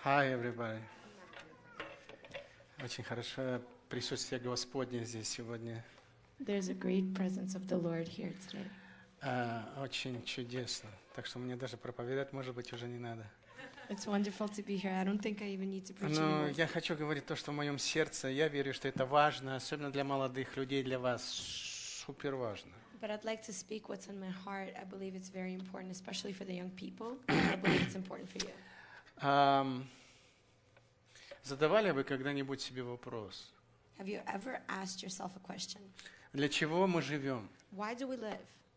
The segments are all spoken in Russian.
Hi, everybody. Очень хорошо присутствие Господне здесь сегодня. There's a great presence of the Lord here today. Очень чудесно. Так что мне даже проповедать, может быть, уже не надо. It's wonderful to be here. I don't think I even need to preach Но anymore. я хочу говорить то, что в моем сердце. Я верю, что это важно, особенно для молодых людей, для вас супер важно. But I'd like to speak what's in my heart. I believe it's very important, especially for the young people. I believe it's important for you. Задавали вы когда-нибудь себе вопрос? Have you ever asked yourself a question? Для чего мы живем? Why do we live?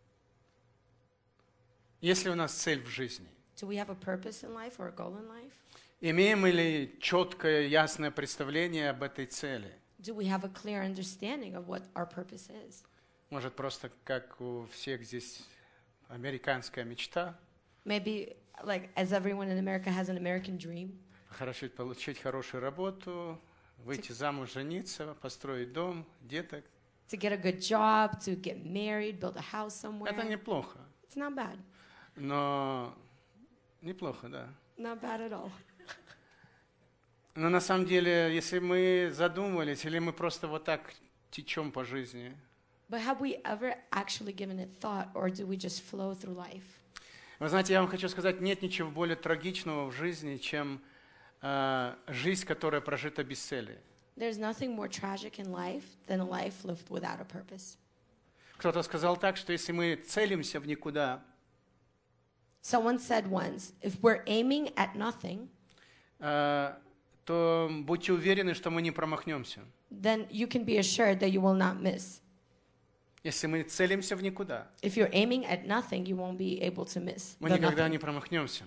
Есть ли у нас цель в жизни? Do we have a purpose in life or a goal in life? Имеем ли четкое, ясное представление об этой цели? Do we have a clear understanding of what our purpose is? Может, просто как у всех здесь американская мечта? Maybe, like, as everyone in America has an American dream, Получить хорошую работу, выйти замуж, жениться, построить дом, деток. to get a good job, to get married, build a house somewhere. Это неплохо. It's not bad. Но неплохо, да. Not bad at all. Но на самом деле, если мы задумывались, или мы просто вот так течем по жизни, But have we ever actually given it thought, or do we just flow through life? вы знаете, я вам хочу сказать, нет ничего более трагичного в жизни, чем жизнь, которая прожита без цели. There's nothing more tragic in life than a life lived without a purpose. Кто-то сказал так, что если мы целимся в никуда, Someone said once, if we're aiming at nothing, то будьте уверены, что мы не промахнемся. then you can be assured that you will not miss. Если мы целимся в никуда, If you're aiming at nothing, you won't be able to miss. мы the никогда nothing. не промахнемся.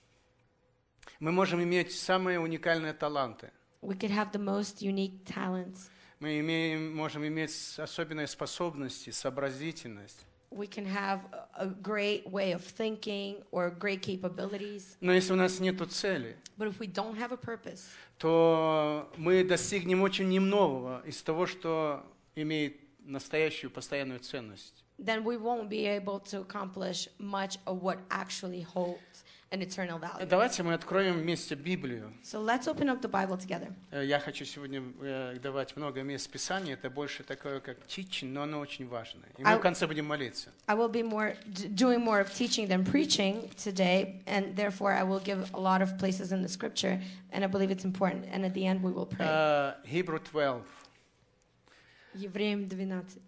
Мы можем иметь самые уникальные таланты. We could have the most unique talents. Мы можем иметь особенные способности, сообразительность. We can have a great way of thinking or great capabilities. Но если у нас нет цели, But if we don't have a purpose, то мы достигнем очень немногого из того, что имеет настоящую постоянную ценность. then we won't be able to accomplish much of what actually holds an eternal value. Давайте мы откроем вместе Библию. So let's open up the Bible together. Я хочу сегодня давать много мест Писания. Это больше такое, как teaching, но оно очень важное. И мы в конце будем молиться. I will be doing more of teaching than preaching today, and therefore I will give a lot of places in the scripture, and I believe it's important. And at the end we will pray. Hebrew 12. Евреям 12.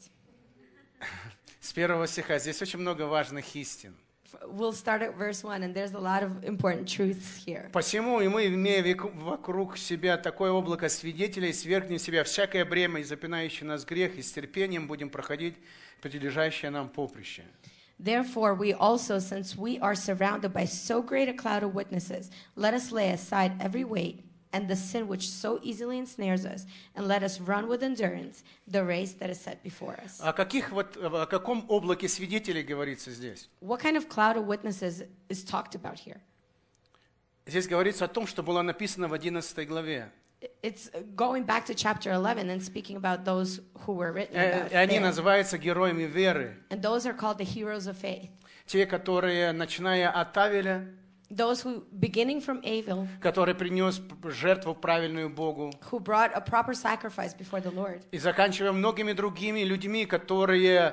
С первого стиха. Здесь очень много важных истин. We'll start at verse 1, and there's a lot of important truths here. Посему и мы, имея вокруг себя такое облако свидетелей, свергнем себя всякое бремя и запинающий нас грех, и с терпением будем проходить прилежащее нам поприще. Therefore, we also, since we are surrounded by so great a cloud of witnesses, let us lay aside every weight and the sin which so easily ensnares us, and let us run with endurance the race that is set before us. О каком облаке свидетелей говорится здесь? What kind of cloud of witnesses is talked about here? Здесь говорится о том, что было написано в 11 главе. It's going back to chapter 11 and speaking about those who were written about И они there. называются героями веры. And those are called the heroes of faith. Те, которые, начиная от Авеля, Those who, beginning from Abel, который принес жертву правильную Богу, who brought a proper sacrifice before the Lord, и заканчивая многими другими людьми, которые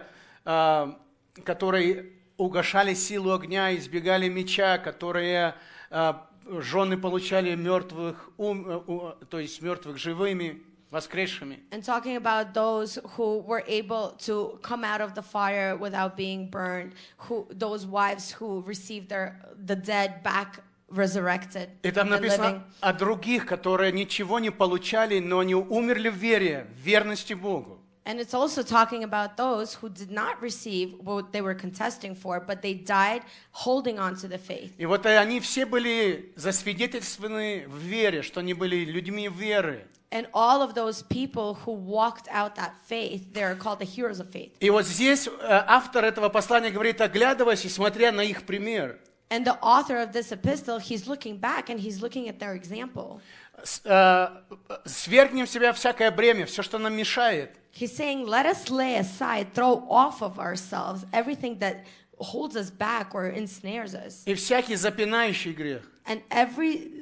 угашали силу огня, избегали меча, которые жены получали мертвых, то есть мертвых живыми, воскресшими. and talking about those who were able to come out of the fire without being burned, those wives who received the dead back resurrected И там and living. написано о других, которые ничего не получали, но они умерли в вере, в верности Богу. And it's also talking about those who did not receive what they were contesting for, but they died holding on to the faith. И вот они все были засвидетельствованы в вере, что они были людьми веры. And all of those people who walked out that faith, they are called the heroes of faith. И вот здесь автор этого послания говорит, оглядываясь и смотря на их пример, And the author of this epistle, he's looking back and he's looking at their example. свергнем в себя всякое бремя, все, что нам мешает. He's saying, let us lay aside, throw off of ourselves everything that holds us back or ensnares us. И всякий запинающий грех. And every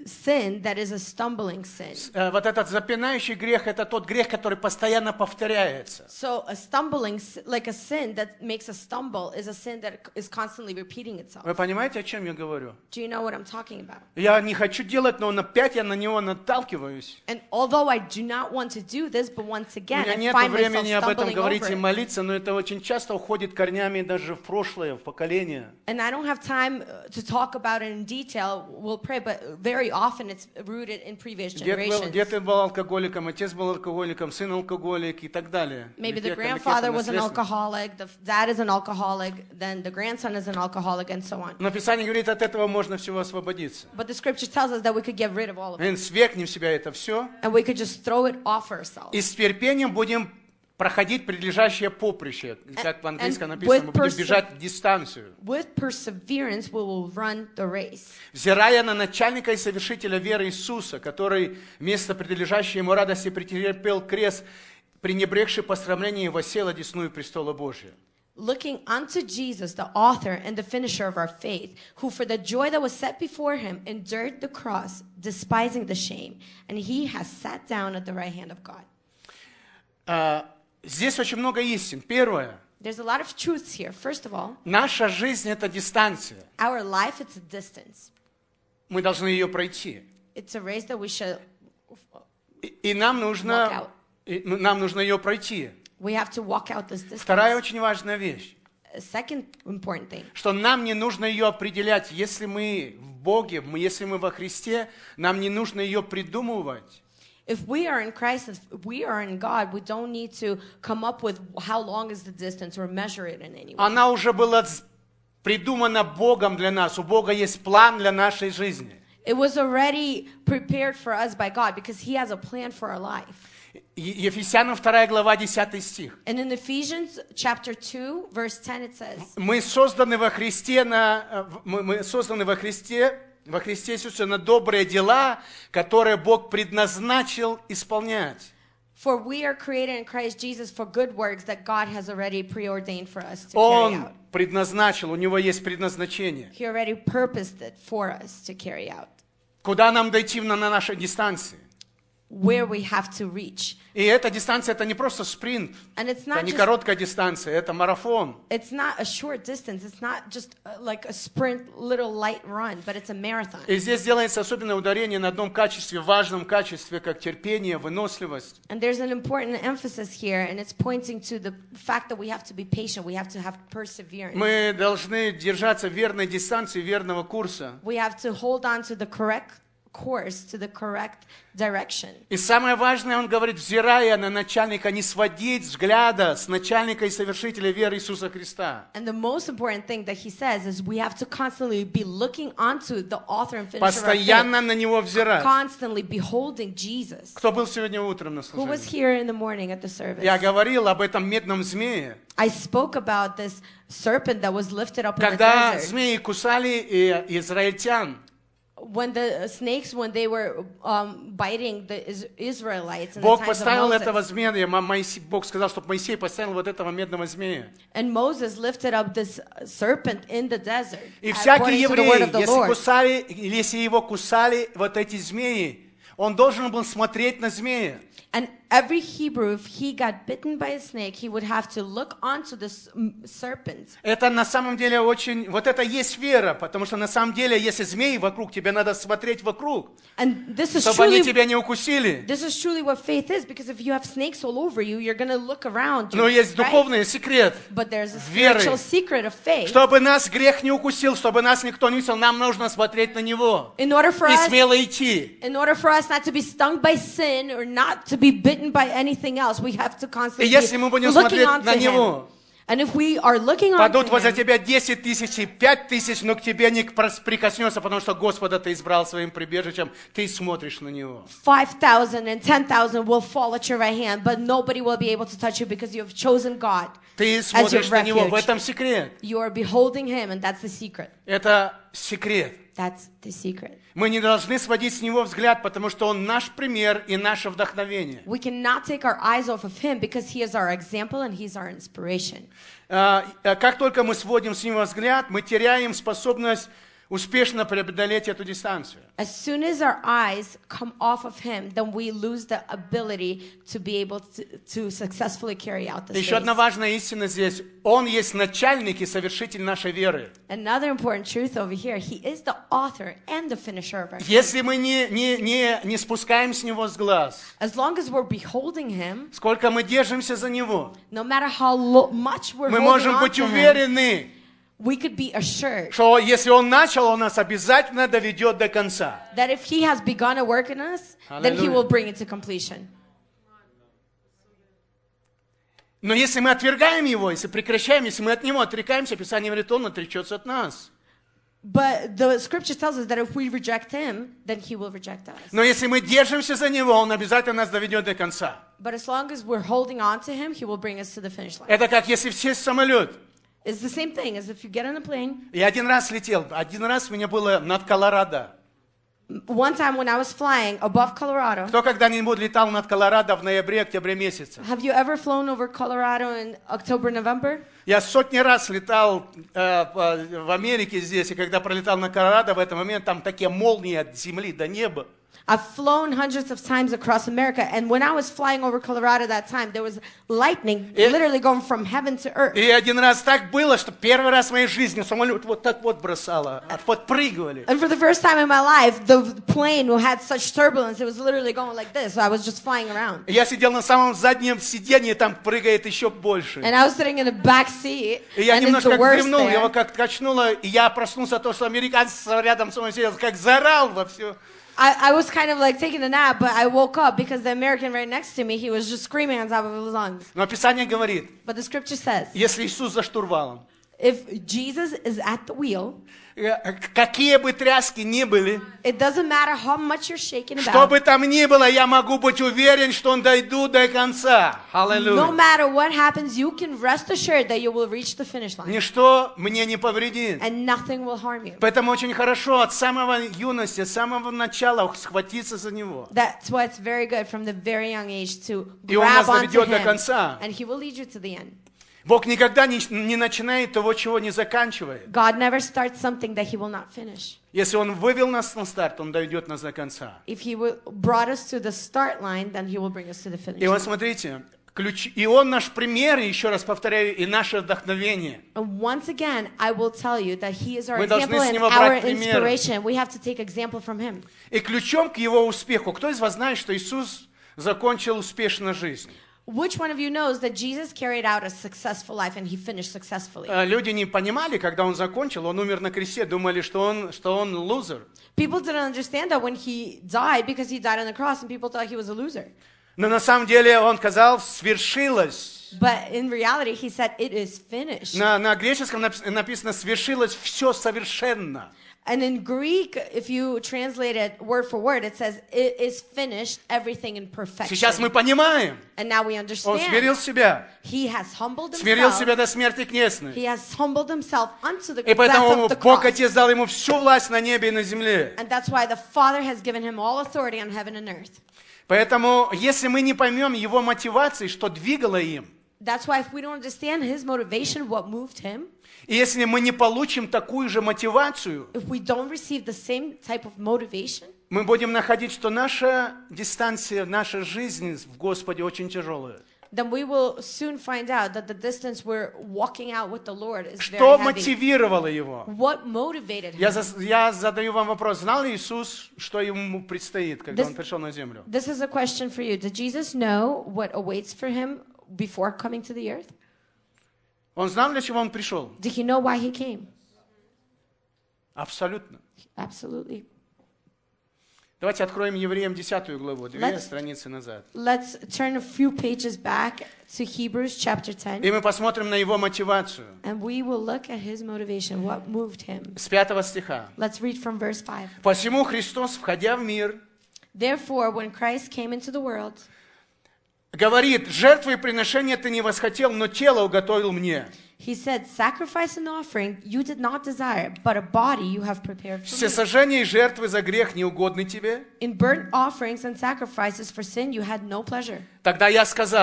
sin that is a stumbling sin. Вот этот запинающий грех – это тот грех, который постоянно повторяется. So a stumbling, like a sin that makes us stumble, is a sin that is constantly repeating itself. Вы понимаете, о чем я говорю? Do you know what I'm talking about? Я не хочу делать, но опять я на него наталкиваюсь. And although I do not want to do this, but once У again, меня I нет find myself времени об этом stumbling говорить over и it. молиться, но это очень часто уходит корнями даже в прошлое, в поколение. And I don't have time to talk about it in detail. We'll pray, but very often it's rooted in previous generations. Дед был алкоголиком, отец был алкоголиком, сын алкоголик и так далее. Maybe the grandfather was an alcoholic, the dad is an alcoholic, then the grandson is an alcoholic, and so on. Но Писание говорит, от этого можно всего освободиться. But the scripture tells us that we could get rid of all of it. Свергнем в себя это все. And we could just throw it off ourselves. И с терпением будем проходить предлежащее поприще. Как в английском написано, мы будем бежать дистанцию. With perseverance we will run the race. Взирая на начальника и совершителя веры Иисуса, который вместо предлежащей ему радости претерпел крест, пренебрегший посрамление, воссел одесную престола Божия. Looking unto Jesus, the author and the finisher of our faith, who for the joy that was set before him endured the cross, despising the shame, and he has sat down at the right hand of God. Здесь очень много истин. Первое. There's a lot of truths here. First of all, наша жизнь – это дистанция. Our life, it's a distance. Мы должны ее пройти. It's a race that we should И нам нужно ее пройти. We have to walk out this distance. Вторая очень важная вещь. A second important thing. Что нам не нужно ее определять. Если мы в Боге, если мы во Христе, нам не нужно ее придумывать. If we are in Christ, if we are in God, we don't need to come up with how long is the distance or measure it in any way. Она уже была придумана Богом для нас. У Бога есть план для нашей жизни. It was already prepared for us by God because He has a plan for our life. Ефесянам 2 глава 10 стих. And in Ephesians chapter 2, verse 10 it says, Мы созданы во Христе во Христе Иисусе на добрые дела, которые Бог предназначил исполнять. For we are created in Christ Jesus for good works that God has already preordained for us to carry Он out. предназначил, у Него есть предназначение. He already purposed it for us to carry out. Куда нам дойти на нашей дистанции? Where we have to reach. И эта дистанция, это не просто спринт, это не короткая дистанция, это марафон. It's not a short distance, it's not just like a sprint, little light run, but it's a marathon. И здесь делается особенное ударение на одном качестве, важном качестве, как терпение, выносливость. And there's an important emphasis here, and it's pointing to the fact that we have to be patient, we have to have perseverance. Мы должны держаться верной дистанции, верного курса. We have to hold on to the correct course, to the correct direction. И самое важное, он говорит, взирая на начальника, не сводить взгляда с начальника и совершителя веры Иисуса Христа. And the most important thing that he says is we have to constantly be looking onto the author and finisher of our Постоянно faith, на него взирать. constantly beholding Jesus. Кто был сегодня утром на Who was служении? here in the morning at the service? Я говорил об этом медном змее. I spoke about this serpent that was lifted up in the Когда desert. змеи кусали израильтян, When the snakes, when they were biting the Israelites in the Бог times of поставил этого Moses, змея, Бог сказал, чтобы Моисей поставил вот этого медного змея. and Moses lifted up this serpent in the desert, И всякий according to the word еврей, of the Lord. если его кусали вот эти змеи, он должен был смотреть на змея. And every Hebrew, if he got bitten by a snake, he would have to look onto the serpent. Это на самом деле очень, вот это есть вера, потому что на самом деле, если змеи вокруг, тебе надо смотреть вокруг, And this is чтобы они truly, тебя не укусили. this is truly what faith is, because if you have snakes all over you, you're going to look around you, Но есть right? духовный секрет. But there's a веры. spiritual secret of faith. Чтобы нас грех не укусил, чтобы нас никто не видел, нам нужно смотреть на Него In order for и us, смело идти. in order for us not to be stung by sin or not to be bitten by anything else, we have to И constantly если мы be будем looking смотреть onto на Him. Него, And if we are looking onto падут возле Him, тебя 10 тысяч и 5 тысяч, но к тебе не прикоснется, потому что Господа ты избрал своим прибежищем, ты смотришь на Него. 5,000 and 10,000 will fall at your right hand, but nobody will be able to touch you because you have chosen God. Ты As your смотришь на Него, в refuge. этом секрет. You are beholding Him, and that's the secret. Это секрет. That's the secret. Мы не должны сводить с Него взгляд, потому что Он наш пример и наше вдохновение. We cannot take our eyes off of Him because He is our example and He's our inspiration. Как только мы сводим с Него взгляд, мы теряем способность успешно преодолеть эту дистанцию. As soon as our eyes come off of him, then we lose the ability to be able to successfully carry out this Еще одна race. важная истина здесь. Он есть начальник и совершитель нашей веры. Another important truth over here, he is the author and the finisher of our faith. Если мы не спускаем с него с глаз, As long as we're beholding him, сколько мы держимся за него, no matter how much we're мы holding можем on быть to him, уверены, we could be assured что если он начал, он нас обязательно доведет до конца. that if he has begun a work in us, then he Hallelujah. will bring it to completion. Но если мы отвергаем его, если прекращаем, если мы от него отрекаемся, Писание говорит, он отречется от нас. But the scripture tells us that if we reject him, then he will reject us. Но если мы держимся за него, он обязательно нас доведет до конца. But as long as we're holding on to him, he will bring us to the finish line. Это как если сесть в самолет. It's the same thing as if you get on a plane. Я один раз летел, один раз у меня было над Колорадо. One time when I was flying above Colorado, Кто когда-нибудь летал над Колорадо в ноябре-октябре месяце? have you ever flown over Colorado in October, November? Я сотни раз летал в Америке здесь, и когда пролетал на Колорадо, в этот момент там такие молнии от земли до неба. I've flown hundreds of times across America, and when I was flying over Colorado that time, there was lightning literally going from heaven to earth. И один раз так было, что первый раз в моей жизни самолет вот так вот бросало, подпрыгивали. And for the first time in my life, the plane had such turbulence, it was literally going like this. So I was just flying around. Я сидел на самом заднем сиденье, там прыгает еще больше. And I was sitting in the back seat, И я and it's немножко the как worst вздремнул, его there. как качнуло, и я проснулся от того, что американец рядом со мной сидел, как заорал во все. I was kind of like taking a nap, but I woke up because the American right next to me, he was just screaming on top of his lungs. Но Писание говорит, But the scripture says, если Иисус за штурвалом, if Jesus is at the wheel, какие бы тряски ни были, it doesn't matter how much you're shaking что about. бы там ни было, я могу быть уверен, что он дойду до конца. No Аллилуйя. matter what happens, you can rest assured that you will reach the finish line. Ничто мне не повредит. And nothing will harm you. Поэтому очень хорошо от самого юности, с самого начала схватиться за него. That's why it's very good from the very young age to И он нас grab onto доведет до him. конца. And he will lead you to the end. Бог никогда не начинает того, чего не заканчивает. God never starts something that he will not finish. Если он вывел нас на старт, он доведет нас до конца. If he brought us to the start line, then he will bring us to the finish И вот line. смотрите, и он наш пример, и еще раз повторяю, и наше вдохновение. And once again, I will tell you that he is our Мы должны example с and него our брать пример. inspiration. We have to take example from him. И ключом к его успеху, кто из вас знает, что Иисус закончил успешно жизнь? Which one of you knows that Jesus carried out a successful life and he finished successfully? Люди не понимали, когда он закончил, он умер на кресте, думали, что он лузер. People didn't understand that when he died because he died on the cross and people thought he was a loser. Но на самом деле он сказал, свершилось. But in reality, he said, it is finished. На греческом написано, свершилось все совершенно. And in Greek, if you translate it word for word, it says, it is finished, everything in perfection. Сейчас мы понимаем, And now we он understand. смирил себя, He has humbled смирил himself. себя до смерти крестной. He has humbled himself unto the И death поэтому of the Бог cross. Отец дал ему всю власть на небе и на земле. And that's why the Father has given him all authority on heaven and earth. Поэтому, если мы не поймем его мотивации, что двигало им, That's why if we don't understand his motivation, what moved him, и если мы не получим такую же мотивацию, if we don't receive the same type of motivation, мы будем находить, что наша дистанция, наша жизнь в Господе очень тяжелая. then we will soon find out that the distance we're walking out with the Lord is very Что heavy. мотивировало его? What motivated him? Я задаю вам вопрос. Знал ли Иисус, что ему предстоит, когда он пришел на землю? This is a question for you. Did Jesus know what awaits for him before coming to the earth? Он знал, для чего он пришел? Did he know why he came? Абсолютно. Absolutely. Давайте откроем Евреям 10 главу, 2 Let's- страницы назад. Let's turn a few pages back to Hebrews chapter 10, И мы посмотрим на его мотивацию. and we will look at his motivation, what moved him. С 5 стиха. Let's read from verse 5. «Посему Христос, входя в мир, Therefore, when Christ came into the world, говорит, жертвы и приношения ты не восхотел, но тело уготовил мне. he said, sacrifice and offering you did not desire, but a body you have prepared for me. Всесожжение и жертвы за грех не угодны тебе. In burnt offerings and sacrifices for sin you had no pleasure. Тогда я сказал,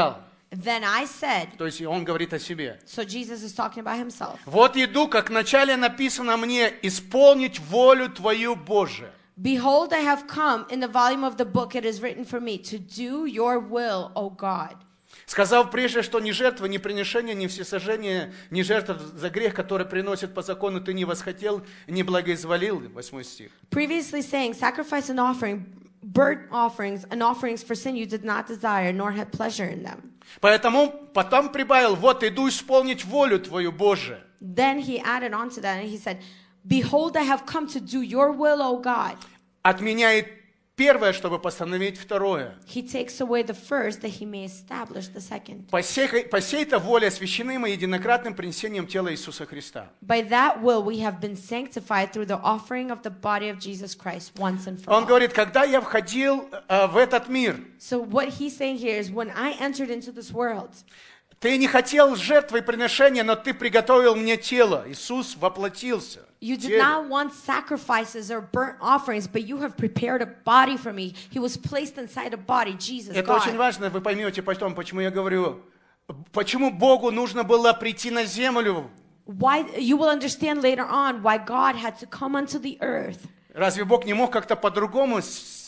Then I said, То есть он говорит о себе. so Jesus is talking about himself. Вот иду, как вначале написано мне, исполнить волю Твою, Боже. Behold, I have come. In the volume of the book it is written for me to do your will, O God. Сказав прежде, что ни жертва, ни приношение, ни всесожжение, ни жертва за грех, который приносит по закону, ты не восхотел, не благоизволил. 8 стих. Previously saying, sacrifice and offering, burnt offerings, and offerings for sin you did not desire, nor had pleasure in them. Поэтому потом прибавил, вот иду исполнить волю Твою, Боже. Then he added on to that and he said, behold, I have come to do your will, O God. Отменяет первое, чтобы постановить второе. He takes away the first that he may establish the second. По сей-то воле освящены мы единократным принесением тела Иисуса Христа. By that will we have been sanctified through the offering of the body of Jesus Christ once and for Он all. говорит, когда я входил в этот мир, So what he's saying here is when I entered into this world, ты не хотел жертвы и приношения, но ты приготовил мне тело. Иисус воплотился. you did not want sacrifices or burnt offerings, but you have prepared a body for me. He was placed inside a body, Jesus, Это очень God. важно, вы поймете потом, почему я говорю, почему Богу нужно было прийти на землю. Why you will understand later on why God had to come unto the earth. Разве Бог не мог как-то по-другому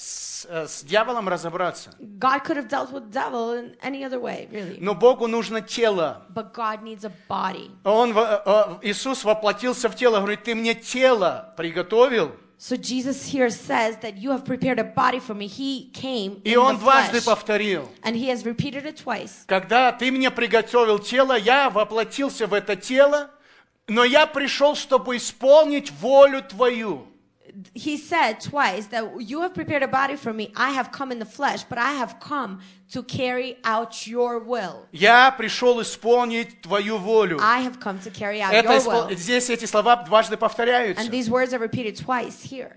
с дьяволом разобраться? God could have dealt with the devil in any other way, really. Но Богу нужно тело. But God needs a body. Иисус воплотился в тело, говорит, ты мне тело приготовил. So Jesus here says that you have prepared a body for me. He came И in Он the дважды flesh. повторил. And he has repeated it twice. Когда ты мне приготовил тело, я воплотился в это тело, но я пришел, чтобы исполнить волю Твою. He said twice that you have prepared a body for me. I have come in the flesh, but I have come to carry out your will. Я пришел исполнить Твою волю. I have come to carry out your will. Здесь эти слова дважды повторяются. And these words are repeated twice here.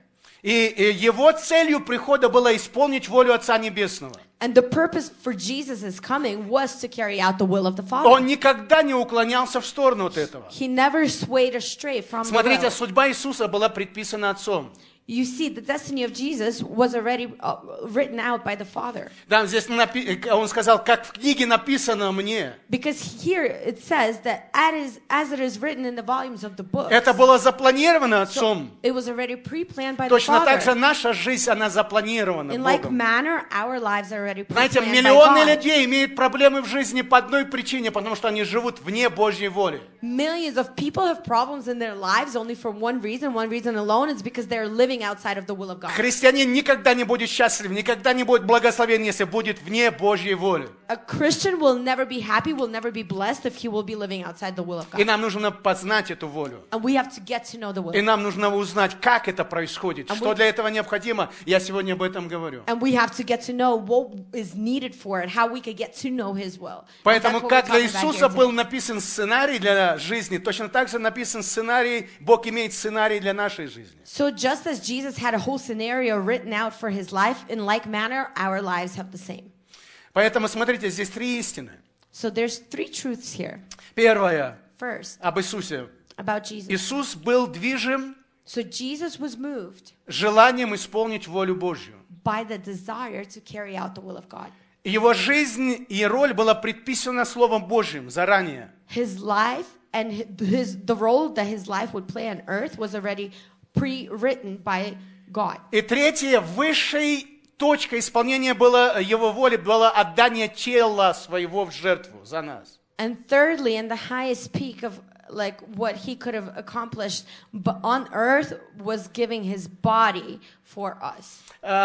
И его целью прихода было исполнить волю Отца Небесного. And the purpose for Jesus' coming was to carry out the will of the Он Father. никогда не уклонялся в сторону от этого. He never swayed astray from the Смотрите, will. судьба Иисуса была предписана Отцом. You see, the destiny of Jesus was already written out by the Father. Да, здесь он сказал, как в книге написано мне. Because here it says that as it is written in the volumes of the book, Это было запланировано Отцом. it was already pre-planned by the Точно так же Father. наша жизнь, она запланирована In like Богом. manner, our lives are already Знаете, pre-planned by миллионы God. людей имеют проблемы в жизни по одной причине, потому что они живут вне Божьей воли. Millions of people have problems in their lives only for one reason alone. It's because they're living outside of the will of God. Христианин никогда не будет счастлив, никогда не будет благословен, если будет вне Божьей воли. A Christian will never be happy, will never be blessed if he will be living outside the will of И God. нам нужно познать эту волю. And we have to get to know the И will. нам нужно узнать, как это происходит, что для этого необходимо. Я сегодня об этом говорю. And we have to get to know what is needed for it, how we could get to know His will. And Поэтому, that's what как we're для talking about Иисуса here был today. написан сценарий для жизни, точно так же написан сценарий, Бог имеет сценарий для нашей жизни. So just as Jesus had a whole scenario written out for His life, in like manner, our lives have the same. Поэтому, смотрите, здесь три истины. So there's three truths here. Первое, First, об Иисусе. about Jesus. Иисус был движим So Jesus was moved желанием исполнить волю Божью. by the desire to carry out the will of God. Его жизнь и роль была предписана Словом Божьим заранее. His life and the role that his life would play on earth was already pre-written by God. И третье, высшей точкой исполнения было его воли, было отдание тела своего в жертву за нас. And thirdly, and the highest peak of like what he could have accomplished on earth was giving his body for us.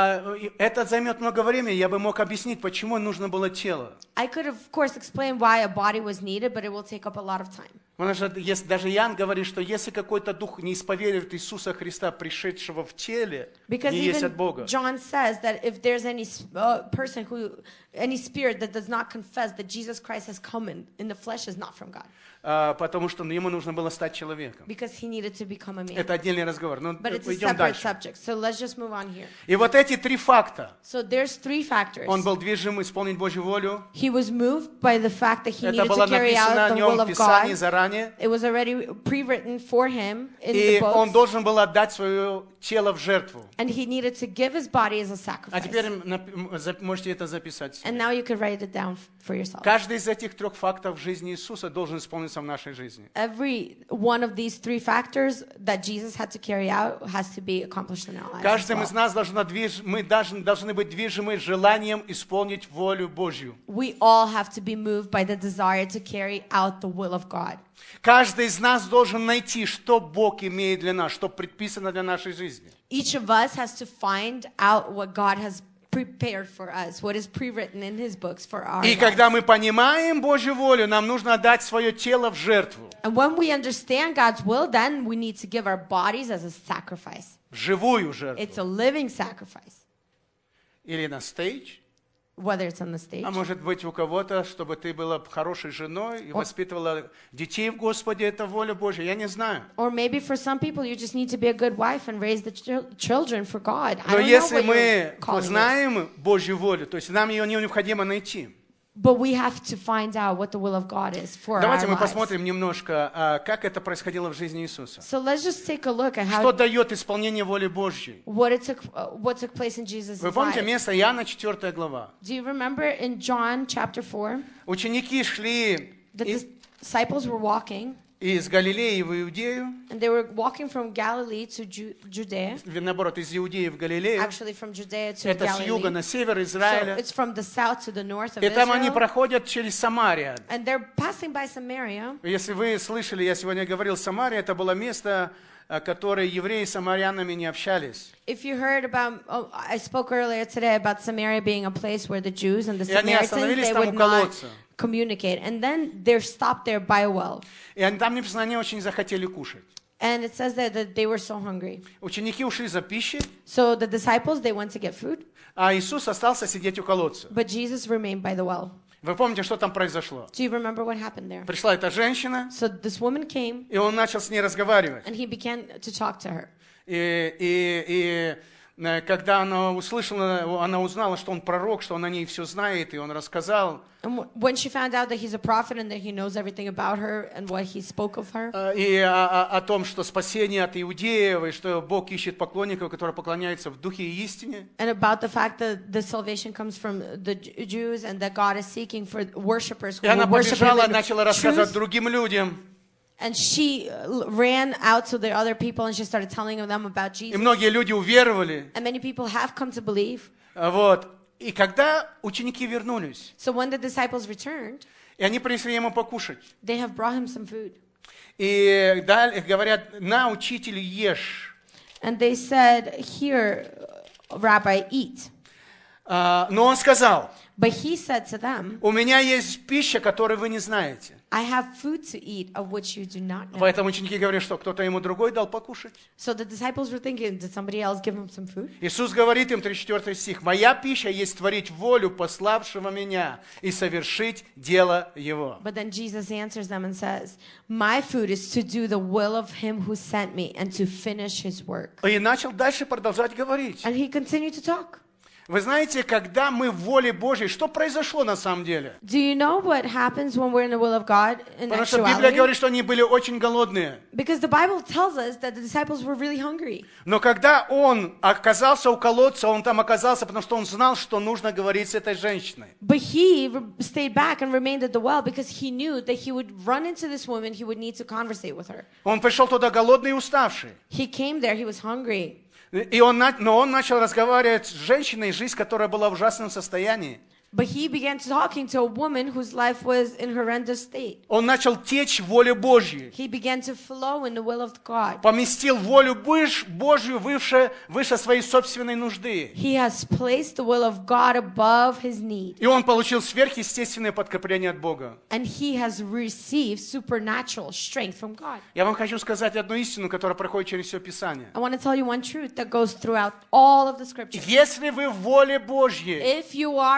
Это займет много времени, я бы мог объяснить, почему нужно было тело. I could, of course, explain why a body was needed, but it will take up a lot of time. Потому что даже Иоанн говорит, что если какой-то дух не исповедует Иисуса Христа, пришедшего в теле, Because не есть от even Бога. John says that if there's any person any spirit that does not confess that Jesus Christ has come in the flesh is not from God. Потому что ему нужно было стать человеком. Because he needed to become a man. Это отдельный разговор. Но But it's a идем separate дальше. subject. So let's just move on here. И вот эти три факта. So there's three factors. Он был движим исполнить Божью волю. He was moved by the fact that he Это needed было to carry написано out о the will нем в of Писании God. заранее. It was already pre-written for him in И the он books. должен был отдать свое тело в жертву. And he needed to give his body as a А теперь sacrifice. можете это записать себе. And now you could write it down for yourself. Каждый из этих трех фактов в жизни Иисуса должен исполниться в нашей жизни. Every one of these three factors that Jesus had to carry out has to be accomplished in our lives. as Каждым well. из нас мы должны быть движимы желанием исполнить волю Божью. We all have to be moved by the desire to carry out the will of God. Каждый из нас должен найти, что Бог имеет для нас, что предписано для нашей жизни. Each of us has to find out what God has prepared for us, what is pre-written in His books for our И lives. когда мы понимаем Божью волю, нам нужно отдать свое тело в жертву. And when we understand God's will, then we need to give our bodies as a sacrifice. В живую It's жертву. a living sacrifice, Или на стейдж. whether it's on the stage. А может быть у кого-то, чтобы ты была хорошей женой и воспитывала детей в Господе, это воля Божья. Я не знаю. Or maybe for some people, you just need to be a good wife and raise the children for God. I Но don't know если what your мы calling is. знаем Божью волю, то есть нам ее необходимо найти. But we have to find out what the will of God is for our Давайте мы lives. посмотрим немножко, как это происходило в жизни Иисуса. So let's just take a look at Что how дает исполнение воли Божьей? what took place in Jesus' Вы помните life. место Иоанна 4 глава? Do you remember in John chapter 4, Ученики шли the disciples were walking, из Галилеи в Иудею, and they were walking from Galilee to Judea, наоборот, из Иудеи в Галилею. actually from Judea to Это с юга Galilee. на север So Израиля. it's from the south to the north of И там они Israel. проходят через Самарию. And they're passing by Samaria. Если вы слышали, я сегодня говорил, Самария, это было место, которое евреи с самарянами не общались. If you heard about, I spoke earlier today about Samaria being a place where the Jews and the И они Samaritans, остановились they там would у not колодца. communicate. And then they're stopped there by a well. И там написано, они очень захотели кушать. And it says that they were so hungry. Ученики ушли за пищей, So the disciples, they went to get food, а Иисус остался сидеть у колодца. but Jesus remained by the well. Вы помните, что там произошло? Do you remember what happened there? Пришла эта женщина, So this woman came, и он начал с ней разговаривать. and he began to talk to her. И когда она услышала, она узнала, что он пророк, что он о ней все знает, и он рассказал. And when she found out that he's a prophet and that he knows everything about her and what he spoke of her, И о том, что спасение от иудеев, и что Бог ищет поклонников, которые поклоняются в духе и истине. and about the fact that the salvation comes from the Jews and that God is seeking for worshipers who И она will worship him побежала, in начала рассказывать truth. другим людям. And she ran out to the other people and she started telling them about И Jesus. многие люди уверовали. And many people have come to believe. Вот. И когда ученики вернулись, So when the disciples returned, и они принесли ему покушать, they have brought him some food. и говорят, на, учитель, ешь. And they said, "Here, Rabbi, eat." Но он сказал, But he said to them, у меня есть пища, которую вы не знаете. "I have food to eat of which you do not know." Поэтому ученики говорят, что кто-то ему другой дал покушать. So the disciples were thinking, did somebody else give him some food? Иисус говорит им, 34 стих, «Моя пища есть творить волю пославшего меня и совершить дело Его». But then Jesus answers them and says, "My food is to do the will of him who sent me and to finish his work." И начал дальше продолжать говорить. And he continued to talk. Вы знаете, когда мы в воле Божьей, что произошло на самом деле? Do you know what happens when we're in the will of God in Потому что Библия actuality? говорит, что они были очень голодные. Because the Bible tells us that the disciples were really hungry. Но когда он оказался у колодца, он там оказался, потому что он знал, что нужно говорить с этой женщиной. But he stayed back and remained at the well because he knew that he would run into this woman, he would need to conversate with her. Он пришел туда голодный и уставший. He came there, he was hungry. Но он начал разговаривать с женщиной, жизнь которая была в ужасном состоянии. But he began talking to a woman whose life was in horrendous state. Он начал течь в воле Божьей. He began to flow in the will of God. Поместил волю Божью выше своей собственной нужды. He has placed the will of God above his need. И он получил сверхъестественное подкрепление от Бога. And he has received supernatural strength from God. Я вам хочу сказать одну истину, которая проходит через все Писание. I want to tell you one truth that goes throughout all of the scriptures. Если вы в воле Божьей, If you are in the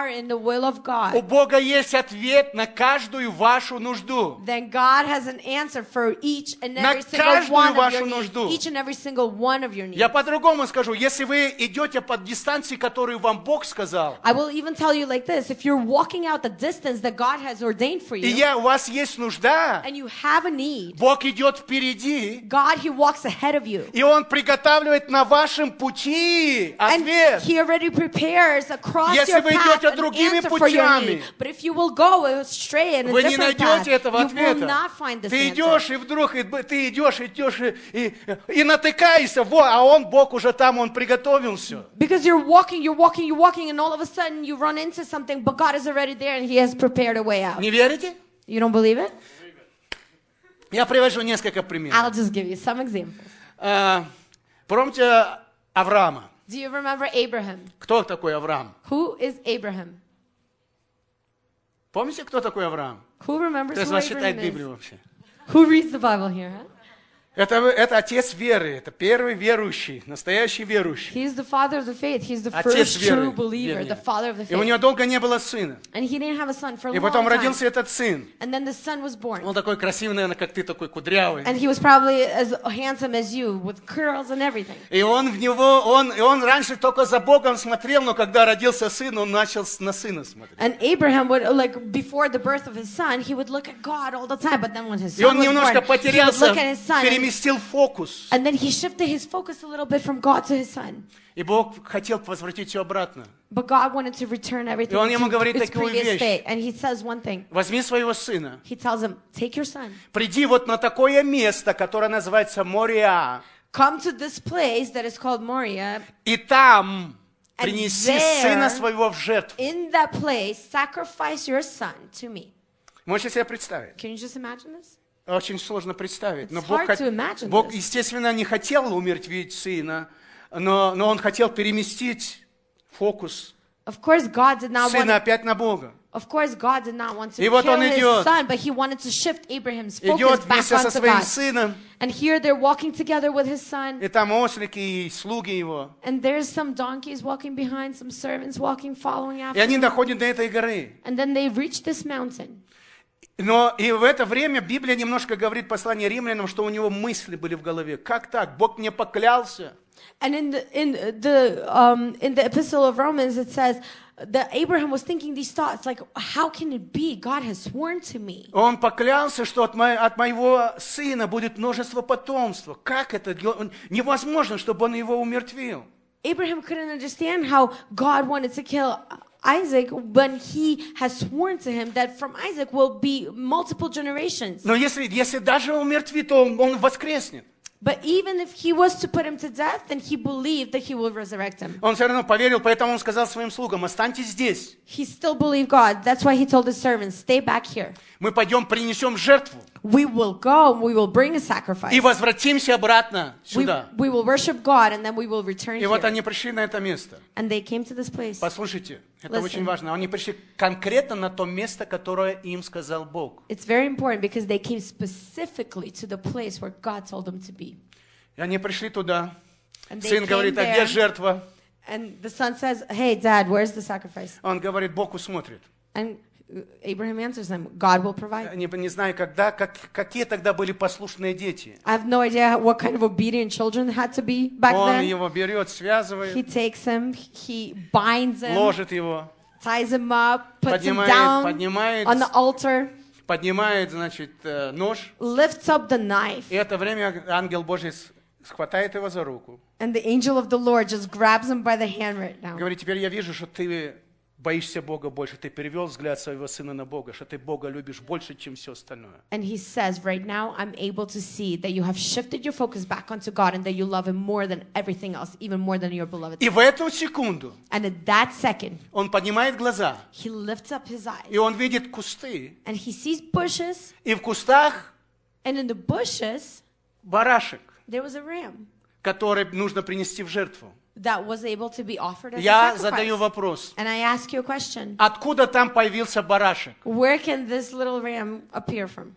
will of У God, Бога есть ответ на каждую вашу нужду. then God has an answer for each and На every single каждую one of вашу your needs. нужду. Each and every single one of your needs. Я по-другому скажу, если вы идете по дистанции, которую вам Бог сказал, I will even tell you like this. If you're walking out the distance that God has ordained for и you, у вас есть нужда, and you have a need, Бог идет впереди, God, He walks ahead of you. и Он приготавливает на вашем пути And ответ. He already prepares across Если your вы path идете an другими answer for your путями, need. But if you will go astray in a вы не different path, найдете этого you will ответа. not find this Ты answer. идешь, и вдруг ты идешь, и натыкаешься, а Он, Бог уже там, Он приготовил все. Because you're walking, and all of a sudden you run into something, but God is already there and He has prepared a way out. Не верите? You don't believe it? Я привожу несколько примеров. I'll just give you some examples. Помните Авраама? Do you remember Abraham? Кто такой Авраам? Who is Abraham? Помните, кто такой Авраам? Who remembers Кто из who вас читает Abraham Библию is? вообще? Who reads the Bible here? Huh? Это отец веры, это первый верующий, настоящий верующий. He's the father of the faith. He's the Отец first веры, true believer, вернее. the father of the И у faith. него долго не было сына. And he didn't have a son for a И long потом time. родился этот сын. And then the son was born. Он такой красивый, наверное, как ты, такой кудрявый. And he was probably as handsome as you, with curls and everything. И он раньше только за Богом смотрел, но когда родился сын, он начал на сына смотреть. And Abraham would, like, before the birth of his son, he would look at God all the time. But then when his И son он was немножко born, he would потерялся, look at his son. переместил фокус. And then he shifted his focus a little bit from God to his son. И Бог хотел возвратить все обратно. But God wanted to return everything И он ему to говорит its такую previous вещь. state. And he says one thing. Возьми своего сына, He tells him, take your son. приди вот на такое место, которое называется Мориа, Come to this place that is called Moriah. и там And принеси there- сына своего в жертву. In that place, sacrifice your son to me. Можете себе представить? Can you just imagine this? Очень сложно представить. Но It's Бог, hard to imagine Бог, this. естественно, не хотел умертвить сына, но Он хотел переместить фокус Of course, God did not сына want. опять на Бога. Of course, God did not want to И вот kill он his идет. son, but He wanted to shift Abraham's focus Идет back вместе со onto своим God. сыном, And here they're walking together with his son, и там ослики и слуги его. and there's some donkeys walking behind, some servants walking, following И after они him. доходят до этой горы. And then they reach this mountain. Но и в это время Библия немножко говорит, послание римлянам, что у него мысли были в голове. Как так? Бог мне поклялся. And in the epistle of Romans, it says that Abraham was thinking these thoughts, like, how can it be? God has sworn to me. Он поклялся, что от моего сына будет множество потомства. Как это? Невозможно, чтобы он его умертвил. Abraham couldn't understand how God wanted to kill Isaac when he has sworn to him that from Isaac will be multiple generations. Но если даже умертвит, то он воскреснет. But even if he was to put him to death, then he believed that he will resurrect him. Он все равно поверил, поэтому он сказал своим слугам: останьтесь здесь. He still believed God. That's why he told his servants, stay back here. Мы пойдем, принесем жертву We will go, we will bring a sacrifice. и возвратимся обратно We, сюда. we will worship God and then we will return И вот here. они пришли на это место. And they came to this place. Послушайте, это Listen. очень важно. Они пришли конкретно на то место, которое им сказал Бог. It's very important because they came specifically to the place where God told them to be. И они пришли туда. And they Сын came говорит: а где there, жертва? and the son says, hey, Dad, where's the sacrifice? Он говорит: Бог усмотрит. And Abraham answers them, God will provide. Не знаю, какие тогда были послушные дети. I have no idea what kind of obedient children had to be back Он then. его берет, связывает, He takes him, he binds him, ложит его, ties him up, puts him поднимает, down on the altar, поднимает, значит, нож. lifts up the knife, И это время ангел Божий схватает его за руку. and the angel of the Lord just grabs him by the hand right now. Говорит: теперь я вижу, что ты боишься Бога больше. Ты перевел взгляд своего сына на Бога, что ты Бога любишь больше, чем все остальное. And he says, right now, I'm able to see that you have shifted your focus back onto God and that you love him more than everything else, even more than your beloved И son. в эту секунду And at that second, он поднимает глаза, he lifts up his eyes и он видит кусты. and he sees bushes, И в кустах and in the bushes, барашек, there was a ram который нужно принести в жертву. that was able to be offered as Я a задаю sacrifice. вопрос. And I ask you a question. Откуда там появился барашек? Where can this little ram appear from?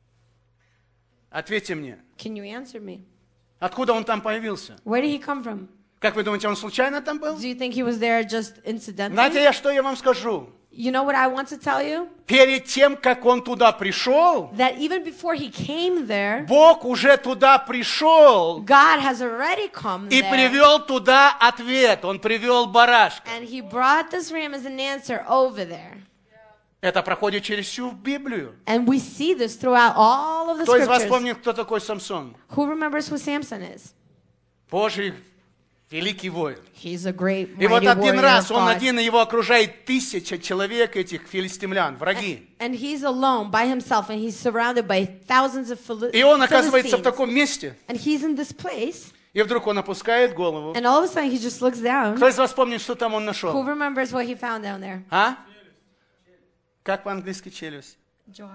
Ответьте мне. Can you answer me? Откуда он там появился? Where did he come from? Как вы думаете, он случайно там был? Do you think he was there just incidentally? Знаете, что я вам скажу? You know what I want to tell you? Перед тем, как он туда пришел, That even before he came there, Бог уже туда пришел God has already come и there. привел туда ответ. Он привел барашка. And he brought this ram as an answer over there. Это проходит через всю Библию. And we see this throughout all of the Кто из вас scriptures. помнит, кто такой Самсон? Who remembers who Samson is? Божий великий воин. He's a great И вот mighty один warrior раз of он God. один, и его окружает 1000 человек, этих филистимлян, враги. And he's alone by himself, and he's surrounded by thousands of И он оказывается в Philistines. таком месте, And he's in this place, и вдруг он опускает голову. and all of a sudden he just looks down. Кто из вас помнит, что там он Who нашел? remembers what he found down there? А? Как по-английски челюсть? Jaw.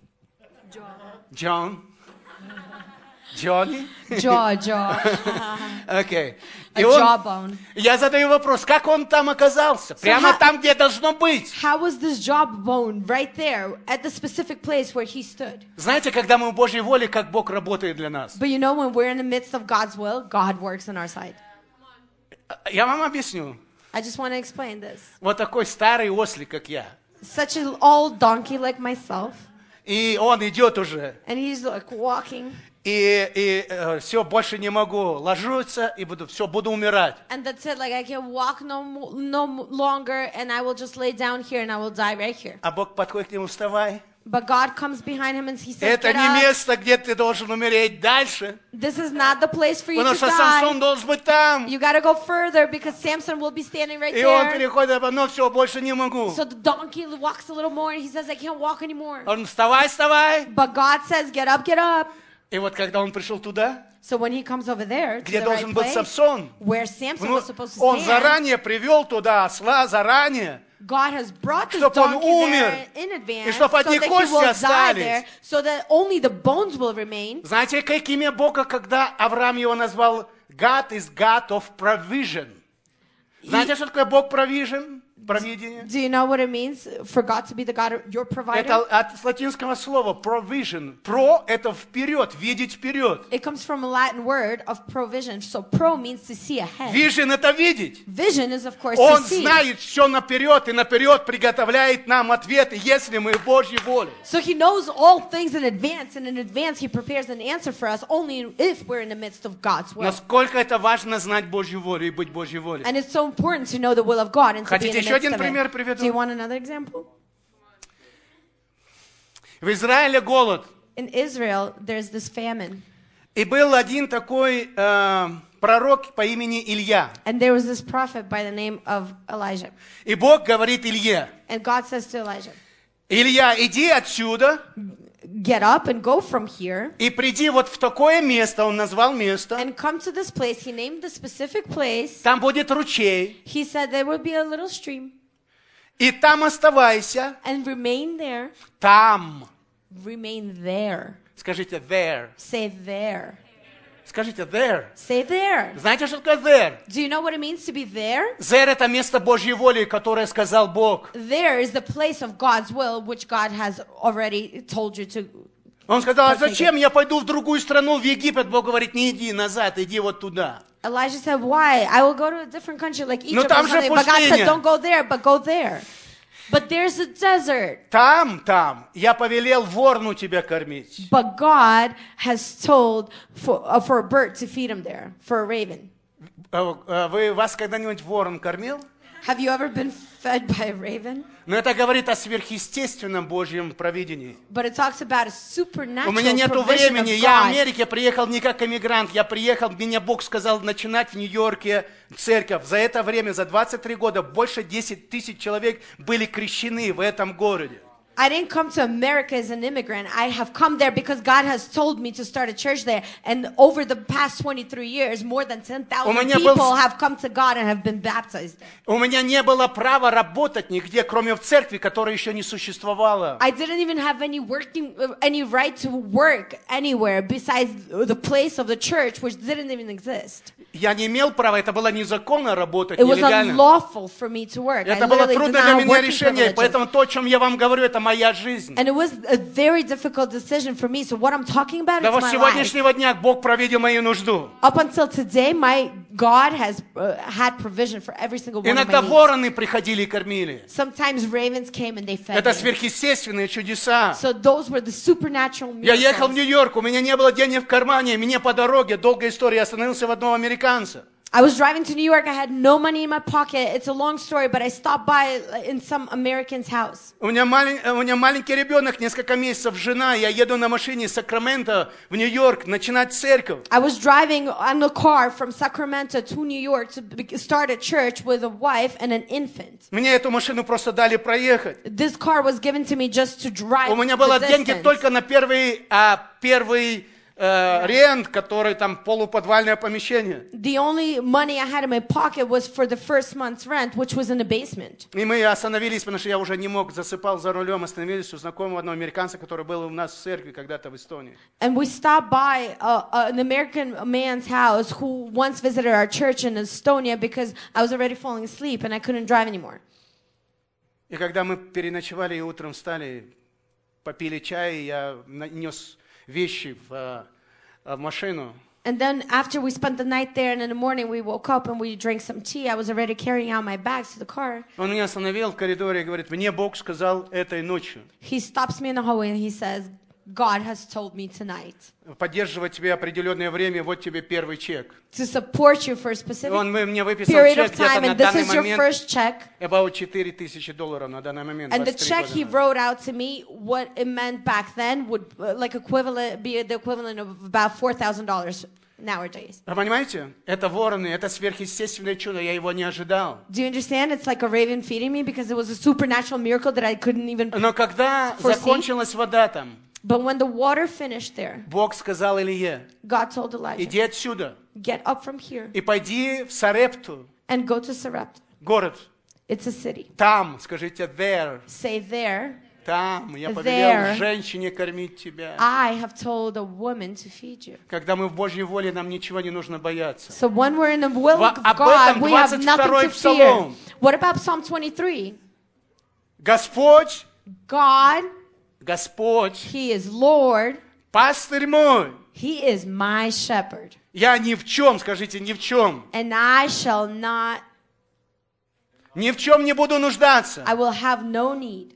Джон? Джонни? Jaw. Окей. A И он, jawbone. я задаю вопрос, как он там оказался? Прямо how- там, где должно быть. How was this jawbone right there at the specific place where he stood? Знаете, когда мы в Божьей воле, как Бог работает для нас? But you know, when we're in the midst of God's will, God works on our side. Я вам объясню. I just want to explain this. Вот такой старый ослик, как я. Such an old donkey like myself, И он идет уже. and he's like walking, И все, больше не могу. Ложусь и буду умирать. and that's it. Like I can't walk no longer, and I will just lay down here and I will die right here. А Бог подходит к нему, вставай. But God comes behind him and he says, Это "Get не up. место, где ты должен умереть дальше. This is not the place for you Потому to что Самсон die. должен быть там. You got to go further because Samson will be standing right И он there." переходит, но все, больше не могу. So the donkey walks a little more, and he says, "I can't walk anymore." Он, вставай, вставай. But God says, "Get up, get up." И вот когда он пришел туда, So when he comes over there to где the должен right быть place, Самсон, where Samson ну, was supposed to он stand, заранее привел туда осла, заранее. God has brought this Чтоб он donkey умер, there in advance и чтоб so одни that he кости will die остались. there, so that only the bones will remain. Знаете, как имя Бога, когда Авраам его назвал God is God of provision? Знаете, что такое Бог provision? Провидение? Do you know what it means for God to be the God, your provider? Это от латинского слова provision. Pro – это вперед, видеть вперед. It comes from a Latin word of provision. So pro means to see ahead. Vision – это видеть. Vision is, of course, Он to see. знает все наперед и наперед приготовляет нам ответы, если мы в Божьей воле. So he knows all things in advance, and in advance he prepares an answer for us only if we're in the midst of God's will. Насколько это важно знать Божью волю и быть в Божьей воле. And it's so important to know the will of God and to be in Хотите the еще midst один of пример it. приведу? Do you want another example? В Израиле голод. In Israel, there's this famine. И был один такой пророк по имени Илья. And there was this prophet by the name of Elijah. И Бог говорит Илье: And God says to Elijah, Илья, иди отсюда "Get up and go from here и приди вот в такое место, он назвал место, and come to this place." He named the specific place. там будет ручей, He said there would be a little stream. и там оставайся, And remain there. там. Remain there. Скажите there. Say there. Скажите there. Say there. Знаете, что такое there? Do you know what it means to be there? There – это место Божьей воли, которое сказал Бог. There is the place of God's will, which God has already told you to. Он сказал: а зачем я пойду в другую страну, в Египет? Бог говорит: не иди назад, иди вот туда. Elijah said, "Why? I will go to a different country like Egypt or там же something." But God пустыня. said, "Don't go there, but go there." But there's a desert. Там, я повелел ворну тебя кормить. But God has told for a bird to feed him there, for a raven. Вас когда-нибудь ворон кормил? Have you ever been fed by a raven? Но это говорит о сверхъестественном Божьем провидении. But it talks about a У supernatural меня нету provision времени. of Я в God. Америке приехал не как эмигрант. Я приехал, мне Бог сказал начинать в Нью-Йорке церковь. За это время, за 23 года, больше 10 тысяч человек были крещены в этом городе. I didn't come to America as an immigrant. I have come there because God has told me to start a church there. And over the past 23 years, more than 10,000 people have come to God and have been baptized there. У меня не было права работать нигде, кроме в церкви, которая еще не существовала. I didn't even have any right to work anywhere besides the place of the church, which didn't even exist. Я не имел права, это было незаконно работать, It was нелегально. unlawful for me to work. I Это было literally did трудное not для have меня working решение, privileges. поэтому то, о чем я вам говорю, это моя жизнь. And it was a very difficult decision for me. So what I'm talking about До is вот my life. сегодняшнего дня Бог провидел мою нужду. Up until today, God has had provision for every single one of Иногда my needs. вороны приходили и кормили. Sometimes ravens came and they fed Это me. сверхъестественные чудеса. So those were the supernatural Я ехал в miracles. Нью-Йорк, у меня не было денег в кармане, мне по дороге, долгая история, я остановился в одного американца. I was driving to New York. I had no money in my pocket. It's a long story, but I stopped by in some American's house. У меня маленький ребенок, несколько месяцев, жена, я еду на машине из Сакрамента в Нью-Йорк, начинать церковь. I was driving on the car from Sacramento to New York to start a church with a wife and an infant. Мне эту машину просто дали проехать. This car was given to me just to drive У меня было the деньги distance. только на первый рент, который там полуподвальное помещение. The only money I had in my pocket was for the first month's rent, which was in a basement. И мы остановились, потому что я уже не мог, засыпал за рулем, остановились у знакомого одного американца, который был у нас в церкви когда-то в Эстонии. And we stopped by an American man's house who once visited our church in Estonia because I was already falling asleep and I couldn't drive anymore. И когда мы переночевали и утром встали, попили чай, я нес вещи в машину. And then after we spent the night there and in the morning we woke up and we drank some tea, I was already carrying out my bags to the car. Он меня остановил в коридоре и говорит, мне Бог сказал этой ночью He stops me in the hallway and he says, God has told me tonight поддерживать тебе определенное время, вот тебе первый чек. to support you for a specific Он мне выписал period чек of где-то time, на and this данный is your момент first check. about $4000 на данный момент. And the 23 check he года. wrote out to me, what it meant back then would be the equivalent of about $4,000 nowadays. Вы понимаете? Это вороны, это сверхъестественное чудо, я его не ожидал. Do you understand? It's like a raven feeding me because it was a supernatural miracle that I couldn't even Но когда foresee. закончилась вода там, But when the water finished there, Бог сказал Илье, God told Elijah, иди отсюда get up from here и пойди в Сарепту, and go to Sarepta. город. It's a city. Там, скажите, there, Say there, там, я There. повелел женщине кормить тебя. I have told a woman to feed you. Когда мы в Божьей воле, нам ничего не нужно бояться. So when we're in the will of Об God, этом we have 22-й nothing to fear. Псалом. What about Psalm 23? Господь, God, Господь, He is Lord. пастырь мой. He is my shepherd. Я ни в чем, скажите, ни в чем. And I shall not, Ни в чем не буду нуждаться. I will have no need.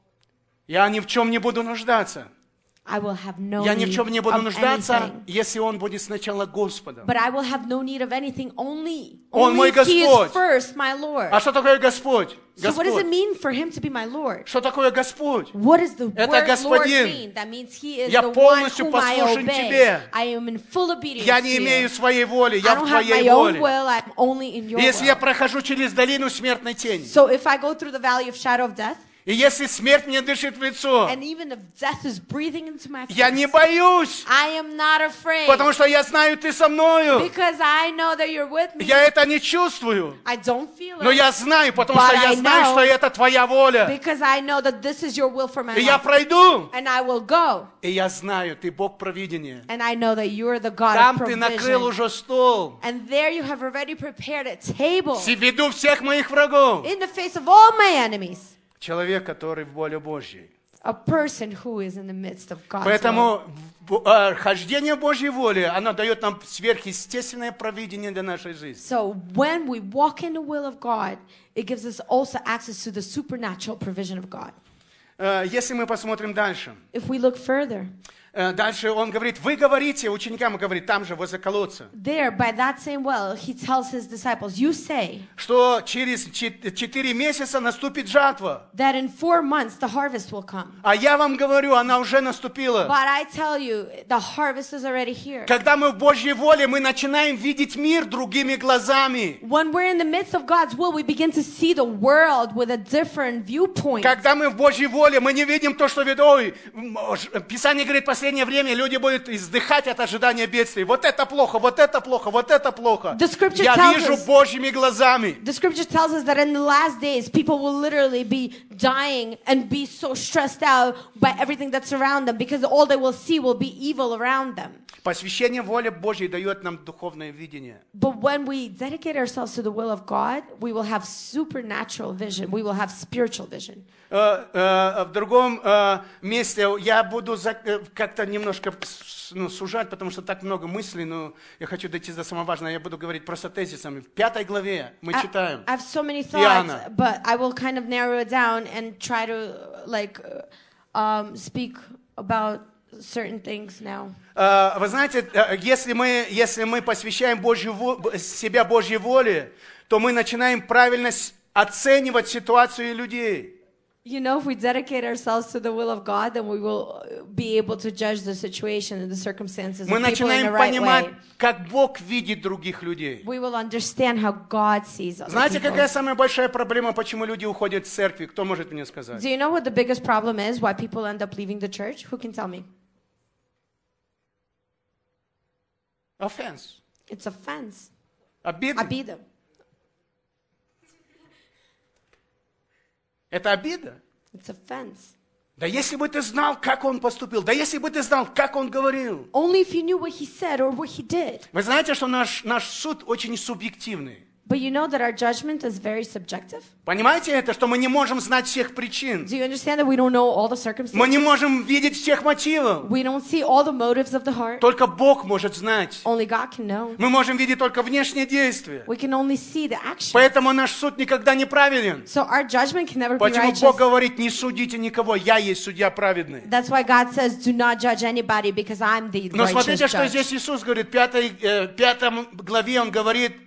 Я ни в чем не буду нуждаться. I will have no Я ни в need чем не буду of нуждаться, anything. если Он будет сначала Господом. But I will have no need of anything only Он мой if He is Господь. first my Lord. А что такое Господь? So what does it Господь. mean for Him to be my Lord? Что такое Господь? What does the Это word Lord господин. mean? That means He is Я the one полностью whom I послушен obey. тебе. I am in full obedience Я to не you. имею своей воли, I я в don't have Твоей my own воле. will, I'm only in your Если я will. прохожу через долину смертной тени, So if I go through the valley of shadow of death, и если смерть мне дышит в лицо, and even if death is breathing into my я не face, боюсь, I am not afraid. потому что я знаю, Ты со мною. Because I know that you're with me. Я это не чувствую, I don't feel но it. я знаю, потому But что я I знаю, know. что это Твоя воля. Because I know that this is your will for my И я life. пройду, And I will go. и я знаю, Ты Бог провидения. And I know that you're the God Там of Ты накрыл provision. уже стол And there you have already prepared a table в виду всех моих врагов. in the face of all my enemies. Человек, который в воле Божьей. A person who is in the midst of God's will. Поэтому хождение в Божьей воле, оно дает нам сверхъестественное провидение для нашей жизни. So when we walk in the will of God, it gives us also access to the supernatural provision of God. Если мы посмотрим дальше, If we look further, дальше он говорит, вы говорите, ученикам говорит, там же, возле колодца, there by that same well, he tells his disciples, you say что через 4 месяца наступит жатва. that in 4 months the harvest will come. А я вам говорю, она уже наступила. But I tell you, the harvest is already here. Когда мы в Божьей воле, мы начинаем видеть мир другими глазами. When we're in the midst of God's will, we begin to see the world with a different viewpoint. Когда мы в Божьей воле, мы не видим то, что ой, Писание говорит, в последнее время люди будут издыхать от ожидания бедствий. Вот это плохо, вот это плохо, вот это плохо. The scripture Я tells вижу us- Божьими глазами. The scripture tells us that in the last days, people will literally be dying and be so stressed out by everything that's around them because all they will see will be evil around them. Посвящение воле Божьей дает нам духовное видение. But when we dedicate ourselves to the will of God, we will have supernatural vision. We will have spiritual vision. В другом месте я буду как-то немножко сужать, потому что так много мыслей, но я хочу дойти до самого важного. Я буду говорить просто тезисами. В 5 главе мы читаем. I have so many thoughts, Иоанна. but I will kind of narrow it down and try to speak about certain things now. Вы знаете, если мы посвящаем себя Божьей воле, то мы начинаем правильно оценивать ситуацию людей. You know, if we dedicate ourselves to the will of God, then we will be able to judge the situation and the circumstances Мы of people in the начинаем right понимать, way. как Бог видит других людей. We will understand how God sees other Знаете, people. какая самая большая проблема, почему люди уходят из церкви? Кто может мне сказать? Do you know what the biggest problem is? Why people end up leaving the church? Who can tell me? Offense. It's offense. Обида. Обида. Это обида. It's offense. Да если бы ты знал, как он поступил, да если бы ты знал, как он говорил. Only if you knew what he said or what he did. Вы знаете, что наш суд очень субъективный. But you know that our judgment is very subjective? Понимаете это, что мы не можем знать всех причин? Do you understand that we don't know all the Мы не circumstances? можем видеть всех мотивов. We don't see all the motives of the heart. Только Бог может знать. Only God can know. Мы можем видеть только внешние действия. We can only see the action. Поэтому наш суд никогда не праведен. So our judgment can never be Почему righteous. Бог говорит, не судите никого, я есть судья праведный. That's why God says, do not judge anybody because I'm the Но righteous смотрите, что judge. здесь Иисус говорит, в 5 главе Он говорит,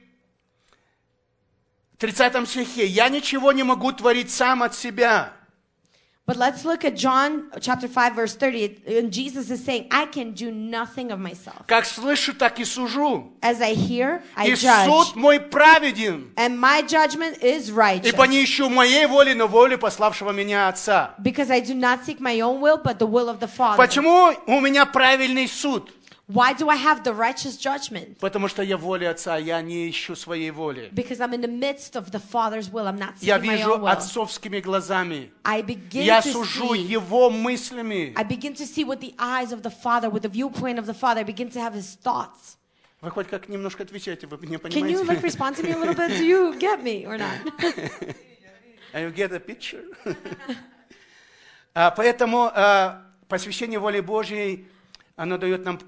в 30 стихе, «Я ничего не могу творить сам от себя». But let's look at John chapter 5 verse 30. And Jesus is saying, I can do nothing of myself. Как слышу, так и сужу. As I hear, I И judge. суд мой праведен. And my judgment is righteous. Ибо не ищу моей воли, но воли пославшего меня Отца. Because I do not seek my own will, but the will of the Father. Почему у меня правильный суд? Why do I have the righteous judgment? Потому что я воля Отца, я не ищу своей воли. Because I'm in the midst of the Father's will. I'm not Я seeking my вижу own will. отцовскими глазами. I begin Я to сужу see. Его мыслями. I begin to see with the eyes of the Father, with the viewpoint of the Father. I begin to have His thoughts. Вы хоть как немножко отвечаете, вы не Can you понимаете? respond to me a little bit? Do you get me or not? You get a picture? Поэтому посвящение воле Божьей, оно дает нам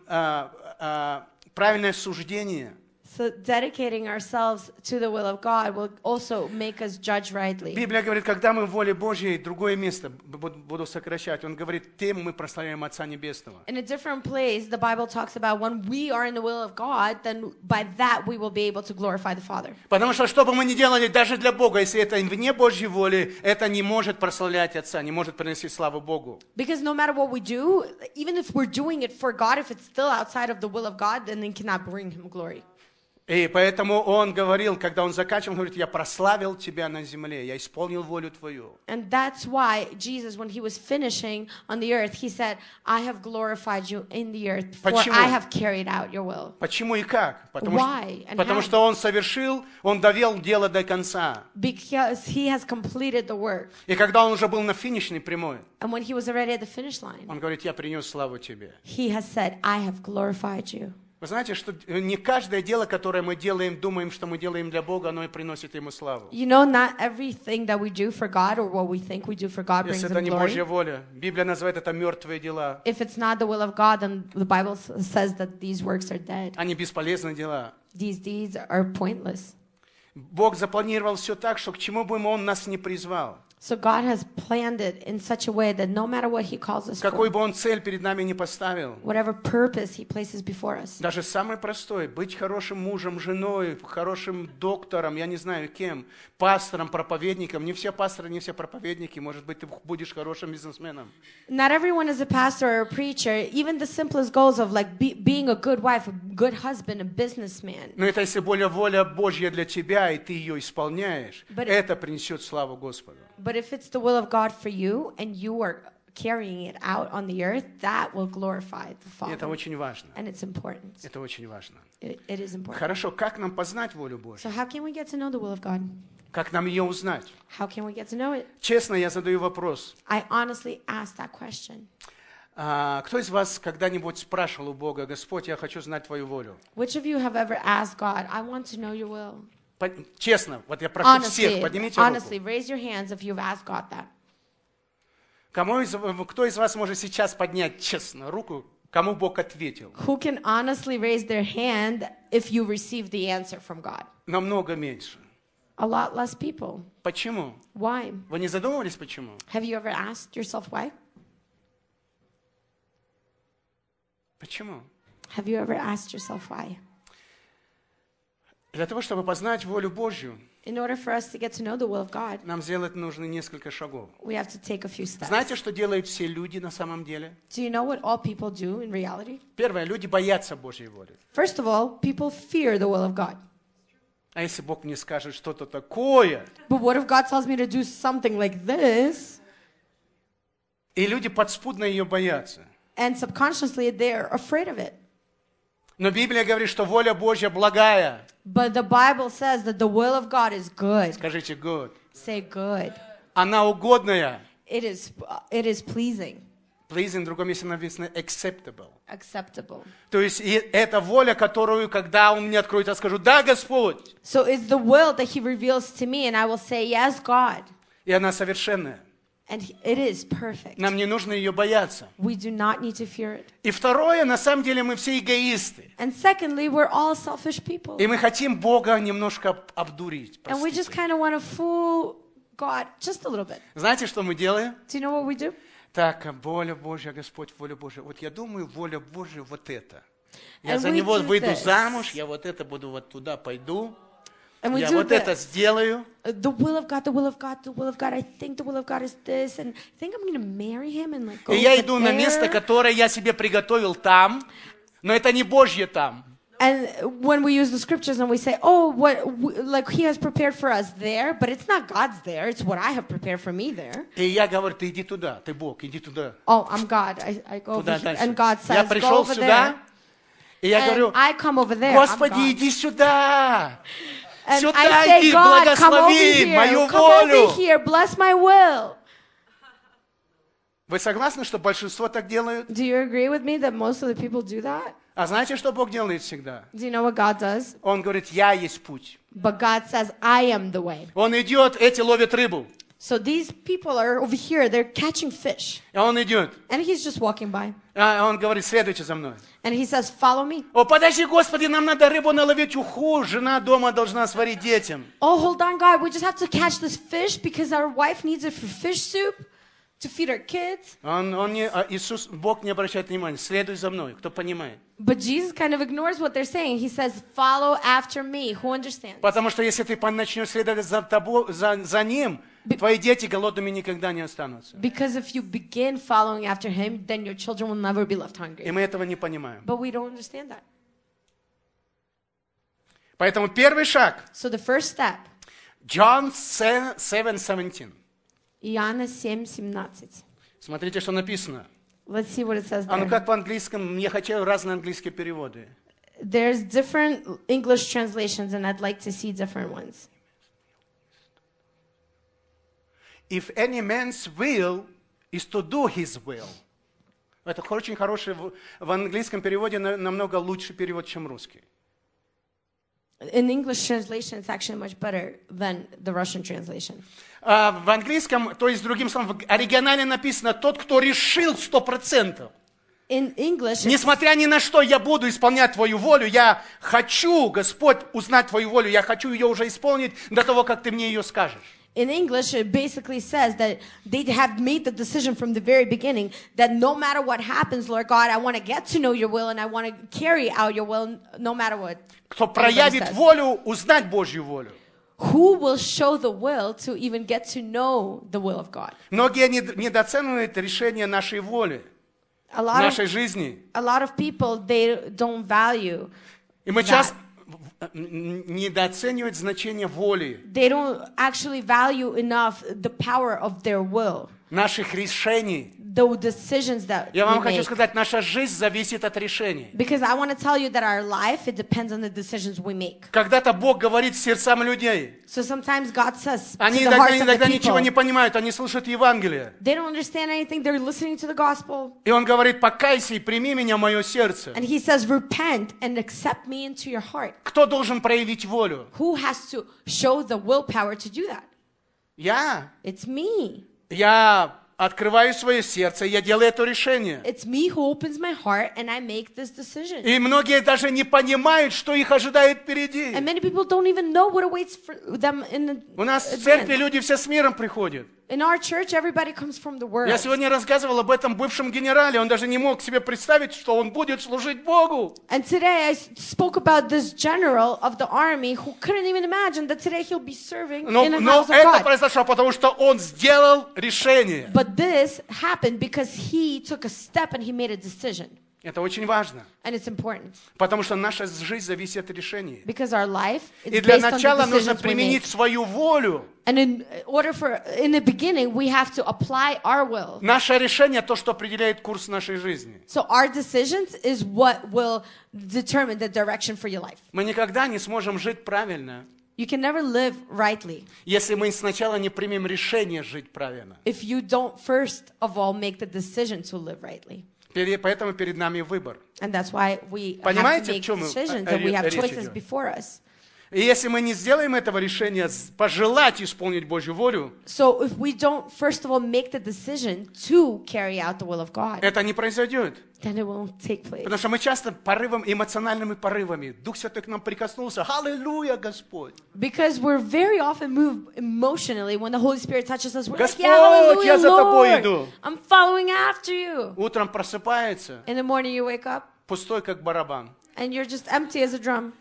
правильное суждение. So dedicating ourselves to the will of God will also make us judge rightly. Библия говорит, когда мы в воле Божьей, другое место, буду сокращать, он говорит, тем мы прославляем Отца Небесного. In a different place, the Bible talks about when we are in the will of God, then by that we will be able to glorify the Father. Потому что, что бы мы ни делали, даже для Бога, если это вне Божьей воли, это не может прославлять Отца, не может приносить славу Богу. Because no matter what we do, even if we're doing it for God, if it's still outside of the will of God, then it cannot bring Him glory. И поэтому он говорил, когда он заканчивал, он говорит, я прославил тебя на земле, я исполнил волю твою. And that's why Jesus, when he was finishing on the earth, he said, I have glorified you in the earth, for Почему? I have carried out your will. Почему и как? Why and Потому how? что он совершил, он довел дело до конца. Because he has completed the work. И когда он уже был на финишной прямой, And when he was already at the finish line, он говорит, я принес славу тебе. he has said, I have glorified you. Вы знаете, что не каждое дело, которое мы делаем, думаем, что мы делаем для Бога, оно и приносит Ему славу. You know, not everything that we do for God or what we think we do for God brings Если him это не Божья glory. воля, Библия называет это мертвые дела. If it's not the will of God, then the Bible says that these works are dead. Они бесполезные дела. These deeds are pointless. Бог запланировал все так, что к чему бы Он нас не призвал. So God has planned it in such a way that no matter what He calls us Какой for, бы Он цель перед нами не поставил. whatever purpose He places before us, Даже самый простой, быть хорошим мужем, женой, хорошим доктором, я не знаю кем, пастором, проповедником. Не все пасторы, не все проповедники. Может быть, ты будешь хорошим бизнесменом. not everyone is a pastor or a preacher. Even the simplest goals of like being a good wife, a good husband, a businessman. Но это если воля Божья для тебя, и ты ее исполняешь, это принесет славу Господу. But if it's the will of God for you and you are carrying it out on the earth, that will glorify the И это Father. очень важно. And it's important. Это очень важно. It is important. Хорошо, как нам познать волю Божью? So how can we get to know the will of God? Как нам ее узнать? How can we get to know it? Честно, я задаю вопрос. I honestly ask that question. Кто из вас когда-нибудь спрашивал у Бога: Господь, я хочу знать Твою волю? Which of you have ever asked God, I want to know your will? Честно, вот я прошу всех, поднимите Honestly, руку. raise your hands if you've asked God that. Кто из вас может сейчас поднять честно руку, кому Бог ответил? Who can honestly raise their hand if you received the answer from God? Намного меньше. A lot less people. Почему? Why? Вы не задумывались, почему? Have you ever asked yourself why? Почему? Have you ever asked yourself why? Для того, чтобы познать волю Божью, In order for us to get to know the will of God, нам сделать нужно несколько шагов. we have to take a few steps. Знаете, что делают все люди на самом деле? Do you know what all people do in reality? Первое, люди боятся Божьей воли. First of all, people fear the will of God. А если Бог мне скажет что-то такое? But what if God tells me to do something like this? И люди подспудно ее боятся. And subconsciously, they're afraid of it. Но Библия говорит, что воля Божья благая. But the Bible says that the will of God is good. Скажите good. Say good. Она угодная. It is pleasing, Pleasing, в другом месте написано acceptable. acceptable. То есть это воля, которую, когда Он мне откроет, я скажу: да, Господь. So it's the will that He reveals to me, and I will say, yes, God. И она совершенная. And it is perfect. Нам не нужно ее бояться. We do not need to fear it. И второе, на самом деле мы все эгоисты. And secondly, we're all selfish people. И мы хотим Бога немножко обдурить. And we just Простите. kind of want to fool God just a little bit. Знаете, что мы делаем? Do you know what we do? Так, воля Божья, Господь, воля Божья. Вот я думаю, воля Божья вот это. Я And за we него do выйду this. замуж, я вот это буду вот туда пойду. And we Я do вот это this. сделаю. The will of God, the will of God, the will of God. I think the will of God is this, and I think I'm going to marry him and like go И я over иду на место, there. которое я себе приготовил там, но это не Божье там. And when we use the scriptures and we say, oh, like He has prepared for us there, but it's not God's there. It's what I have prepared for me there. И я говорю: ты иди туда, ты Бог, иди туда. Oh, I'm God. I go over Туда here. дальше. And God Я says, go пришел over сюда, there. и я And говорю: I come over there. I'm Господи, God. иди сюда. And Сюда I say, иди, God, come over благослови here. мою Come over волю. here. Bless my will. Вы согласны, что большинство так делают? Do you agree with me that most of the people do that? А знаете, что Бог делает всегда? Do you know what God does? Он говорит: я есть путь. But God says, I am the way. Он идет, эти ловят рыбу. So these people are over here, they're catching fish. А он идет. And He's just walking by. А он говорит: следуйте за мной. And He says, follow me. О, подожди, Господи, нам надо рыбу наловить. Уху, жена дома должна сварить детям. Oh, hold on, God. We just have to catch this fish because our wife needs it for fish soup to feed our kids. Иисус, Бог не обращает внимания. Следуй за мной. Кто понимает? But Jesus kind of ignores what they're saying. He says, follow after me. Who understands? Потому что если ты начнешь следовать за ним, твои дети голодными никогда не останутся. Because if you begin following after Him, then your children will never be left И hungry. мы этого не понимаем. But we don't understand that. Поэтому первый шаг. So the first step, John 7:17. Иоанна 7:17. Смотрите, что написано. Let's see what it says А ну there. как в английском? Я хочу разные английские переводы. There's different English translations, and I'd like to see different ones. If any man's will is to do his will. Это очень хороший, в английском переводе намного лучший перевод, чем русский. In English translation, it's actually much better than the Russian translation. В английском, то есть другим словом, в оригинале написано: тот, кто решил 100%. In English, Несмотря ни на что, я буду исполнять Твою волю. Я хочу, Господь, узнать Твою волю. Я хочу ее уже исполнить до того, как Ты мне ее скажешь. in English, it basically says that they have made the decision from the very beginning that no matter what happens, Lord God, I want to get to know your will and I want to carry out your will no matter what. Кто проявит волю, узнать Божью волю. Who will show the will to even get to know the will of God? Многие недооценивают решение нашей воли, нашей жизни. A lot of people, they don't value И мы that. часто недооценивают значение воли. They don't actually value enough the power of their will. наших решений. the decisions that Я вам we хочу make. сказать, наша жизнь зависит от решений. Because I want to tell you that our life, it depends on the decisions we make. Когда-то Бог говорит сердцам людей. So sometimes God says to Они the hearts of the иногда ничего people, не понимают, они слушают Евангелие. they don't understand anything, they're listening to the gospel. И Он говорит, покайся и прими меня в мое сердце. And he says, repent and accept me into your heart. Кто должен проявить волю? Who has to show the willpower to do that? Я. It's me. Я открываю свое сердце, я делаю это решение. It's me who opens my heart and I make this decision. И многие даже не понимают, что их ожидает впереди. And many people don't even know what awaits for them in the У нас в advance. церкви люди все с миром приходят. In our church, everybody comes from the world. Я сегодня рассказывал об этом бывшем генерале. Он даже не мог себе представить, что он будет служить Богу. And today I spoke about this general of the army who couldn't even imagine that today he'll be serving in the Но house of это God. произошло, потому что он сделал решение. But this happened because he took a step and he made a decision. Это очень важно, And it's important. потому что наша жизнь зависит от решений. Because our life is И для based on the начала нужно decisions we применить make. свою волю. And in the beginning, we have to apply our will. Наше решение то, что определяет курс нашей жизни. So our decisions is what will determine the direction for your life. Мы никогда не сможем жить правильно, You can never live rightly если мы сначала не примем решение жить правильно. if you don't first of all make the decision to live rightly. Поэтому перед нами выбор. And that's why we have Понимаете, to в make чем decisions and we have речь choices идет? before us. И если мы не сделаем этого решения, пожелать исполнить Божью волю, So if we don't first of all make the decision to carry out the will of God, это не произойдет. then it won't take place. Потому что мы часто эмоциональными порывами. Дух Святой к нам прикоснулся. Аллилуйя, Господь. Because we're very often moved emotionally when the Holy Spirit touches us. We're like, Господь, yeah, hallelujah, я за тобой Lord. иду. I'm following after you. Утром просыпается, In the morning you wake up пустой, как барабан. and you're just empty as a drum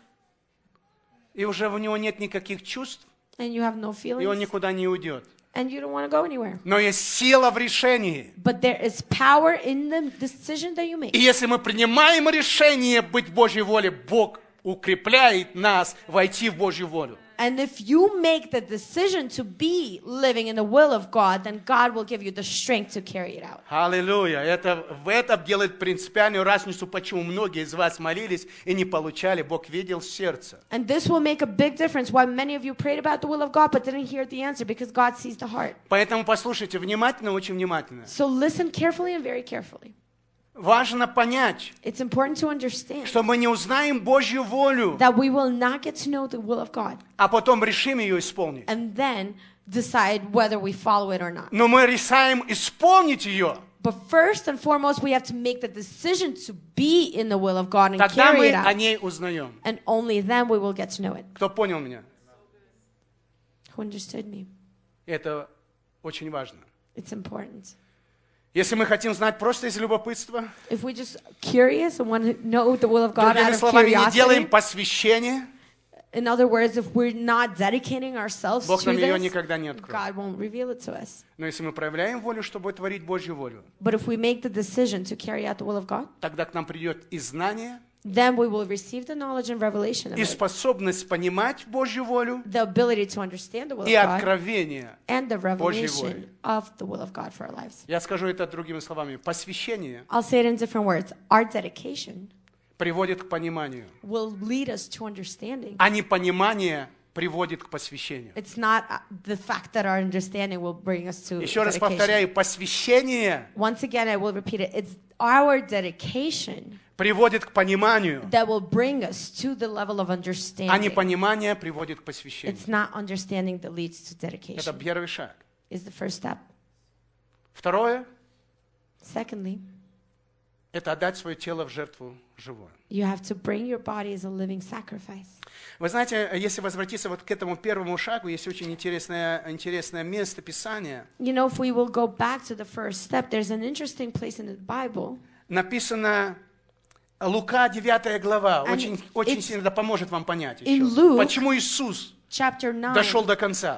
И уже у него нет никаких чувств, and you have no и он feelings никуда не уйдет. and you don't want to go anywhere. Но есть сила в решении. But there is power in the decision that you make. И если мы принимаем решение быть в Божьей воле, Бог укрепляет нас войти в Божью волю. And if you make the decision to be living in the will of God, then God will give you the strength to carry it out. Аллилуйя. В этом делает принципиальную разницу, почему многие из вас молились и не получали. Бог видел сердце. And this will make a big difference why many of you prayed about the will of God but didn't hear the answer because God sees the heart. Поэтому послушайте внимательно, очень внимательно. So listen carefully and very carefully. Важно понять, It's important to understand что мы не узнаем Божью волю, that we will not get to know the will of God а потом решим ее исполнить. and then decide whether we follow it or not. Но мы решаем исполнить ее. But first and foremost, we have to make the decision to be in the will of God and Тогда carry мы it о out. ней узнаем. And only then we will get to know it. Кто понял меня? Who understood me? Это очень важно. It's important. Если мы хотим знать просто из любопытства, If we're just curious and want to know the will of God out другими of словами, не делаем curiosity, посвящение, in other words, if we're not dedicating ourselves Бог to нам ее this, никогда не откроет. God won't reveal it to us. Но если мы проявляем волю, чтобы творить Божью волю, But if we make the decision to carry out the will of God, тогда к нам придет и знание, then we will receive the knowledge and revelation of и it, способность понимать Божью волю, the ability to understand the will и of God, откровение. and the Божьей revelation воли. of the will of God for our lives. Я скажу это другими словами. Посвящение I'll say it in different words. Our dedication приводит к пониманию, will lead us to understanding. а непонимание приводит к посвящению. It's not the fact that our understanding will bring us to Еще раз dedication. повторяю, посвящение Once again, I will repeat it. It's our dedication приводит к пониманию, that will bring us to the level of а understanding. непонимание приводит к посвящению. It's not understanding that leads to Это dedication. первый шаг. Is the first step. Второе Secondly, – это отдать свое тело в жертву живую. you have to bring your body as a living sacrifice. Вы знаете, если возвратиться вот к этому первому шагу, есть очень интересное место Писания. You know, if we will go back to the first step, there's an interesting place in the Bible. Написано Лука 9 глава. And Очень it's сильно поможет вам понять in еще. Luke, Почему Иисус Chapter 9, дошел до конца.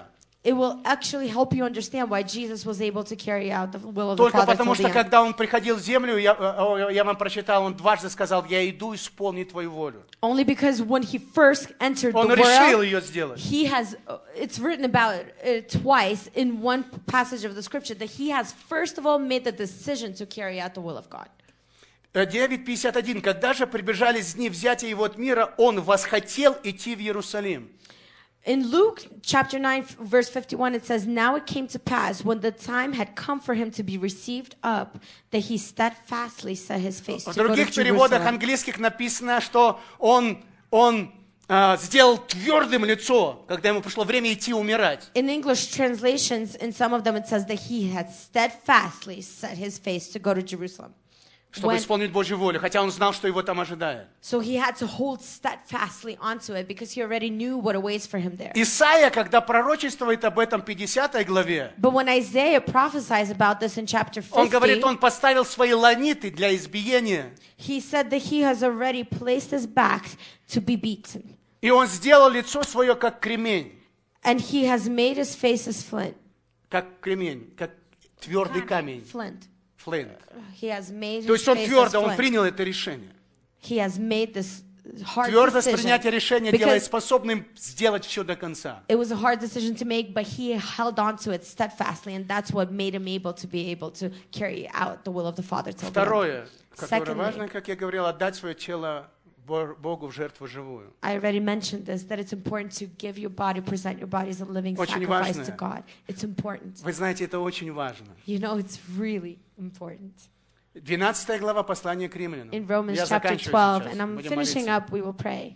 it will actually help you understand why Jesus was able to carry out the will of the Только Father потому, till что the end. когда Он приходил в землю, я вам прочитал, Он дважды сказал, я иду исполнить Твою волю. Only because when he first entered the Он решил world, ее сделать. he has, it's written about it twice in one passage of the scripture, that he has first of all made the decision to carry out the will of God. 9:51. Когда же приближались дни взятия Его от мира, Он восхотел идти в Иерусалим. In Luke chapter 9, verse 51, it says, Now it came to pass, when the time had come for him to be received up, that he steadfastly set his face В to go to других переводах Jerusalem. английских написано, что Он сделал твердым лицо, когда Ему пришло время идти умирать. In English translations, in some of them it says that he had steadfastly set his face to go to Jerusalem. Чтобы When- исполнить Божью волю, хотя Он знал, что Его там ожидает. So he had to hold steadfastly onto it because he already knew what awaits for him there. Исайя, когда пророчествует об этом в 50 главе, But when Isaiah prophesies about this in chapter он говорит, 50, Он поставил свои ланиты для избиения, he said that he has already placed his back to be beaten. и Он сделал лицо свое, как кремень, And he has made his face as flint. как кремень, как твердый камень, Flint. флейн. He has made То his есть Он face as твердо, Он flint. принял это решение. He has made this hard Твердость decision. принятия решения делает Because способным сделать все до конца. it was a hard decision to make, but he held on to it steadfastly, and that's what made him able to carry out the will of the Father till the end. Второе, которое Secondly, важно, как я говорил, отдать свое тело Богу в жертву живую. I already mentioned this, that it's important to give your body, present your body as a living Очень sacrifice важно. to God. It's important. Вы знаете, это очень важно. You know, it's really important. 12 глава послания к римлянам. In Romans Я chapter заканчиваю 12, сейчас. and I'm Будем finishing молиться. up, we will pray.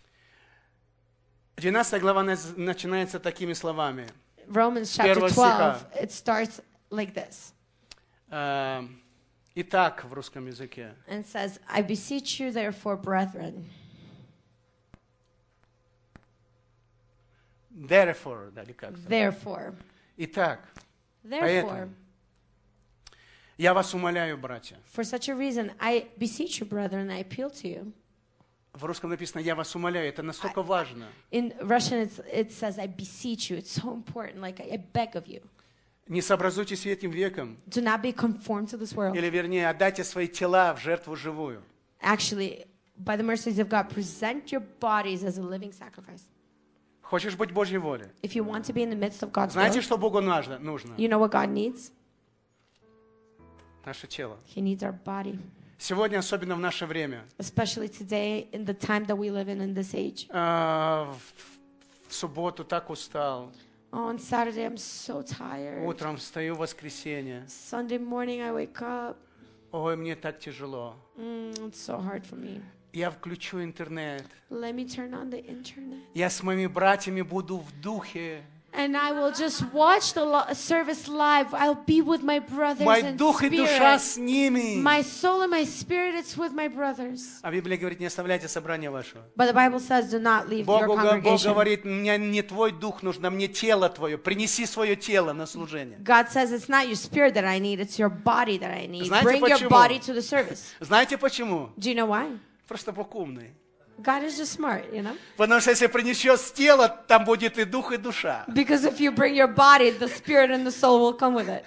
12 глава начинается такими словами. Romans chapter Первого 12, стиха. it starts like this. Итак, в русском языке. And says, I beseech you, therefore, brethren. Therefore, да, или как-то. Therefore. Итак, Therefore, я вас умоляю, братья. for such a reason, I beseech you, brethren, I appeal to you. В русском написано «я вас умоляю». Это настолько важно. In Russian, it says, I beseech you. It's so important, like I beg of you. Не сообразуйтесь с этим веком. Do not be conformed to this world. Или, вернее, отдайте свои тела в жертву живую. Actually, by the mercies of God, present your bodies as a living sacrifice. Хочешь быть в Божьей воле? If you want to be in the midst of God's Знаете, will, что Богу нужно? you know what God needs? Наше тело. He needs our body. Сегодня, особенно в наше время, Especially today, in the time that we live in this age. в субботу так устал. Oh, on Saturday, I'm so tired. Утром встаю в воскресенье. Sunday morning, I wake up. Ой, мне так тяжело. It's so hard for me. Я включу интернет. Let me turn on the internet. Я с моими братьями буду в духе. And I will just watch the service live. I'll be with my brothers Мой and дух и душа spirit. с ними. My soul and my spirit, it's with my brothers. А Библия говорит, не оставляйте собрание вашего. But the Bible says, do not leave your Бог congregation. говорит, мне не твой дух нужен, а мне тело твое. Принеси свое тело на служение. God says, it's not your spirit that I need, it's your body that I need. Знаете Bring your почему? body to the service. Знаете почему? Do you know why? Просто Бог умный. God is just smart, you know? Потому что если принесешь тело, там будет и дух, и душа. Because if you bring your body, the spirit and the soul will come with it.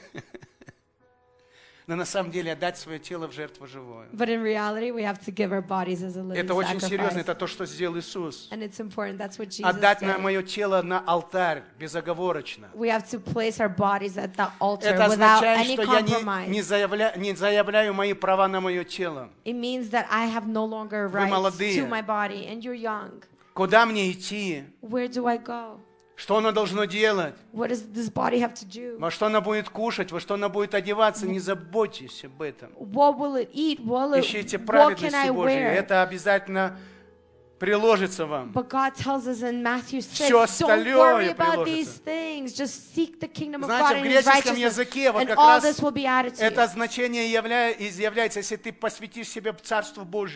Но на самом деле отдать свое тело в жертву живую. But in reality, we have to give our bodies as a living Это очень серьезно, sacrifice. это то, что сделал Иисус. And it's important, that's what Jesus Отдать did. мое тело на алтарь, безоговорочно. We have to place our bodies at the altar Это without означает, any что я compromise. не заявляю мои права на мое тело. It means that I have no longer rights молодые. to my body, and you're young. Куда мне идти? Where do I go? Что оно должно делать? What does this body have to do? Во что она будет кушать? Во что она будет одеваться? Не заботьтесь об этом. What will it eat? Ищите What can праведности I Божьей. wear? Это обязательно приложится вам. But God tells us in Matthew 6, Всё don't остальное worry about приложится. these things. Just seek the kingdom of Знаете, God в and His греческом righteousness, языке вот and как all раз this will be added to это you. значение изъявляется, если ты посвятишь себя Царству Божьему.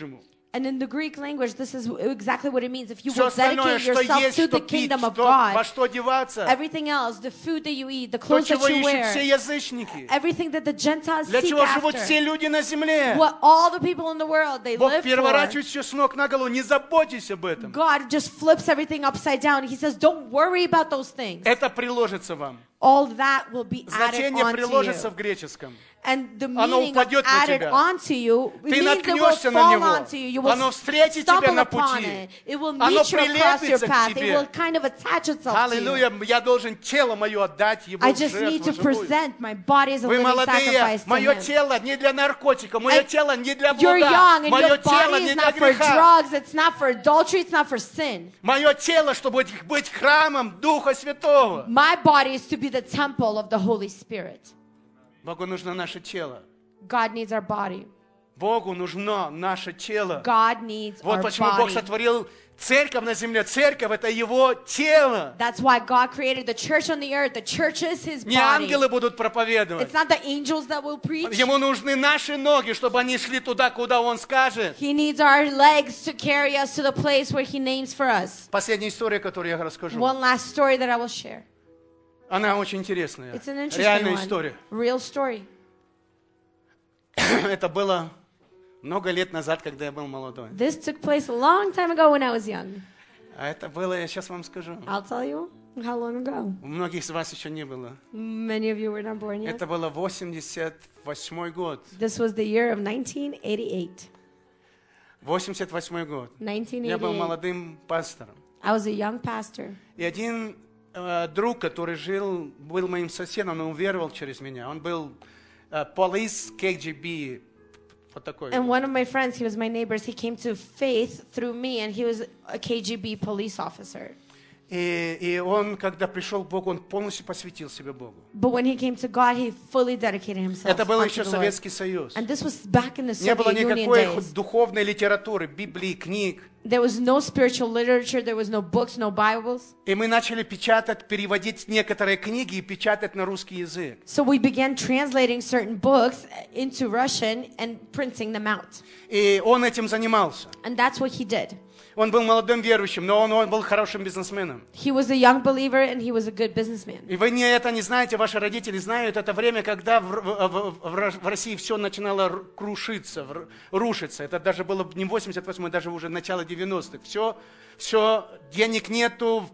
And in the Greek language, this is exactly what it means. If you Все will остальное, dedicate что yourself есть, to что the пить, kingdom of во God, что одеваться, everything else, the food that you eat, the то, clothes чего that you ищут все wear, язычники, everything that the Gentiles для seek чего живут after, все люди на земле. what all the people in the world they Бог live for, переворачивает все с ног на голову, не заботьтесь об этом. God just flips everything upside down. He says, don't worry about those things. Это приложится вам. All that will be added Значение onto приложится you. в греческом. And the Оно meaning of упадет на added тебя. onto you, it Ты means it will наткнешься на fall него. onto you. You will Оно встретит тебя stumble на upon пути. it. It will Оно meet you across your прилепится к path. It тебе. will kind of attach itself to Аллилуйя, you. я должен тело мое отдать Его I в just need to жертву живую. present my body as a Вы living молодые, sacrifice to мое Him. тело не для наркотика, мое And тело не для You're блуда, young and мое your тело body не is для not for греха. drugs, it's not for adultery, it's not for sin. Мое тело, чтобы быть храмом Духа Святого. My body is to be the temple of the Holy Spirit. Богу нужно наше тело. God needs our body. Богу нужно наше тело. God needs Вот our почему Бог body. сотворил церковь на земле. Церковь — это Его тело. That's why God created the church on the earth. The church is His Не body. ангелы будут проповедовать. It's not the angels that will preach. Ему нужны наши ноги, чтобы они шли туда, куда Он скажет. He needs our legs to carry us to the place where He names for us. Последняя история, которую я расскажу. One last story that I will share. Она очень интересная. It's an interesting Реальная one. история. Real story. Это было много лет назад, когда я был молодой. This took place a long time ago when I was young. А это было, я сейчас вам скажу. I'll tell you how long ago. У многих из вас еще не было. Many of you were not born yet. Это было 88 год. This was the year of 1988. 88 год. Я был 1988. молодым пастором. I was a young pastor. И один друг, который был моим соседом, он уверовал через меня. Он был police KGB. Вот такой. And one of my friends, he was my neighbors, he came to faith through me, and he was a KGB police officer. И он, когда пришел к Богу, он полностью посвятил себя Богу. But when he came to God, he fully dedicated himself Это был unto еще the Lord. Советский Союз. And this was back in the Не было Soviet Union никакой days. духовной литературы, Библии, книг. There was no spiritual literature, there was no books, no Bibles. И мы начали печатать, переводить некоторые книги и печатать на русский язык. So we began translating certain books into Russian and printing them out. И он этим занимался. And that's what he did. Он был молодым верующим, но он был хорошим бизнесменом. He was a young believer and he was a good businessman. И вы это не знаете, ваши родители знают, это время, когда в России все начинало крушиться, рушиться. Это даже было не 88-й, даже уже начало 90-х. Все, денег нету,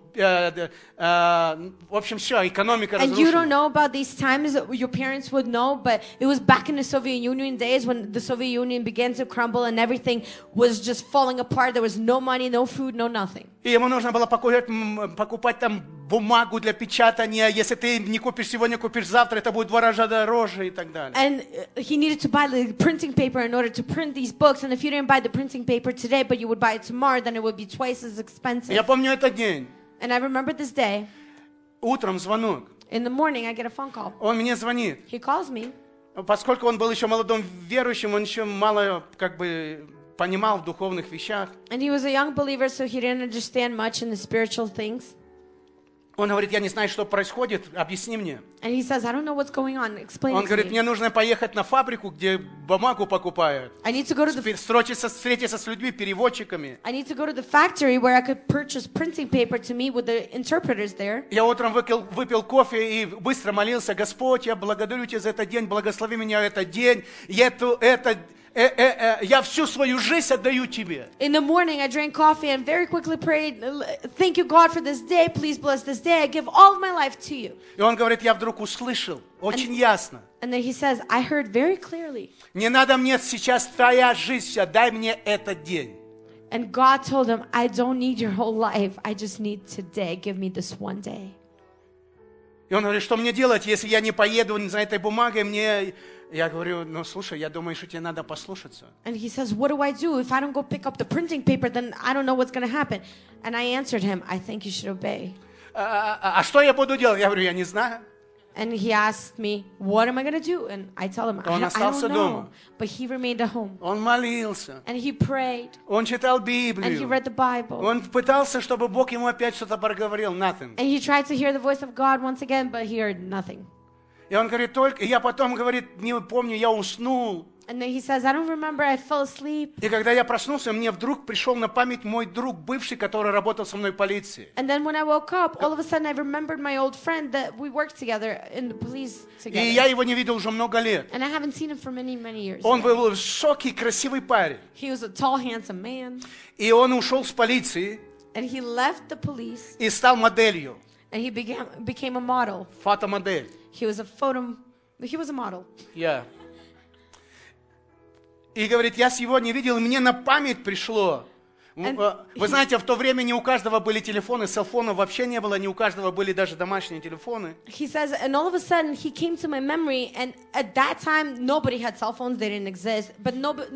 в общем, все, экономика And you don't разрушена. know about these times, your parents would know, but it was back in the Soviet Union days when the Soviet Union began to crumble and everything was just falling apart. There was no money, no food, no nothing. И ему нужно было покупать там бумагу для печатания. Если ты не купишь сегодня, купишь завтра, это будет в 2 раза дороже и так далее. And he needed to buy the printing paper in order to print these books. And if you didn't buy the printing paper today, but you would buy it tomorrow, then it would be twice as expensive. Я помню этот день. And I remember this day. Утром звонок. In the morning, I get a phone call. Он мне звонит. He calls me. Поскольку он был еще молодым верующим, он еще мало понимал в духовных вещах. And he was a young believer, so he didn't understand much in the spiritual things. Он говорит, я не знаю, что происходит, объясни мне. And he says, I don't know what's going on. Explain Он it to говорит, me. мне нужно поехать на фабрику, где бумагу покупают. I need to go to the Встретиться с людьми, переводчиками. the factory where I could purchase printing paper to meet with the interpreters there. Я утром выпил кофе и быстро молился, Господь, я благодарю Тебя за этот день, благослови меня этот день. Я всю свою жизнь отдаю Тебе. In the morning, I drank coffee and very quickly prayed, thank you, God, for this day. Please bless this day. I give all of my life to you. И он говорит, я вдруг услышал, очень ясно. And then he says, I heard very clearly. Не надо мне сейчас твоя жизнь вся, дай мне этот день. And God told him, I don't need your whole life. I just need today. Give me this one day. И он говорит, что мне делать, если я не поеду за этой бумагой, Я говорю, ну слушай, я думаю, что тебе надо послушаться. And he says, what do I do? If I don't go pick up the printing paper, then I don't know what's going to happen. And I answered him, I think you should obey. А что я буду делать? Я говорю, я не знаю. And he asked me, what am I going to do? And I tell him, I don't know. But he remained at home. Он молился. And he prayed. Он читал And he Библию. read the Bible. Он пытался, чтобы Бог ему опять что-то проговорил. Nothing. And he tried to hear the voice of God once again, but he heard nothing. И он говорит, я потом, говорит, не помню, я уснул. And then he says, I don't remember, I fell asleep. И когда я проснулся, мне вдруг пришел на память мой друг, бывший, который работал со мной в полиции. And then when I woke up, all of a sudden I remembered my old friend that we worked together in the police И together. я его не видел уже много лет. And I haven't seen him for many, many years. Он был высокий, красивый парень. He was a tall, handsome man. И он ушел с полиции And he left the police и стал моделью, and he became a model. фотомодель. He was a model. Я. И говорит, я его не видел, и мне на память пришло. Вы знаете, в то время не у каждого были телефоны, селфонов вообще не было, не у каждого были даже домашние телефоны. He says, and all of a sudden he came to my memory, and at that time nobody had cell phones; they didn't exist. But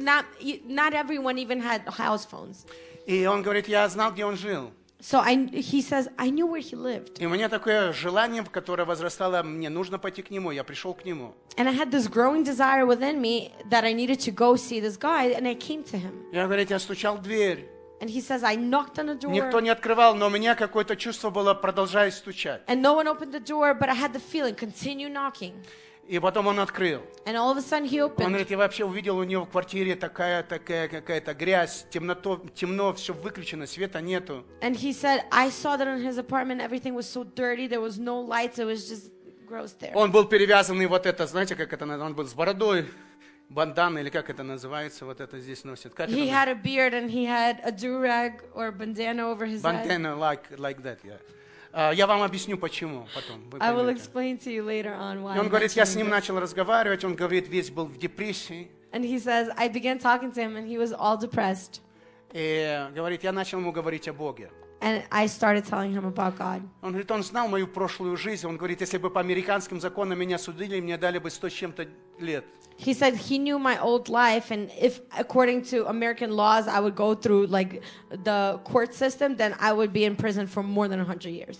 not everyone even had house phones. И он говорит, я знал, где он жил. So he says, I knew where he lived. И у меня такое желание, которое возрастало, мне нужно пойти к нему, я пришел к нему. And I had this growing desire within me that I needed to go see this guy, and I came to him. Я, говорит, я стучал в дверь. And he says, I knocked on the door. Никто не открывал, но у меня какое-то чувство было, продолжай стучать. And no one opened the door, but I had the feeling, continue knocking. И потом он открыл. And all of a sudden he Он opened. говорит, я вообще увидел у него в квартире такая какая-то грязь, темно, все выключено, света нету. And he said, I saw that in his apartment everything was so dirty, there was no lights, it was just gross there. Он был перевязанный вот это, знаете, как это называется, он был с бородой, бандана, или как это называется, вот это здесь носит. Как He это had a beard and he had a do-rag or a bandana over his head. Bandana, like that, yeah. Я вам объясню, почему потом. Вы I will поймете. explain to you later on why. И он I'm говорит, я с mentioning ним this. начал разговаривать, он говорит, весь был в депрессии. And he says, I began talking to him and he was all depressed. И говорит, я начал ему говорить о Боге. And I started telling him about God. Он говорит, он знал мою прошлую жизнь. Он говорит, если бы по американским законам меня судили, мне дали бы 100 с чем-то лет. He said he knew my old life, and if according to American laws I would go through like the court system, then I would be in prison for more than 100 years.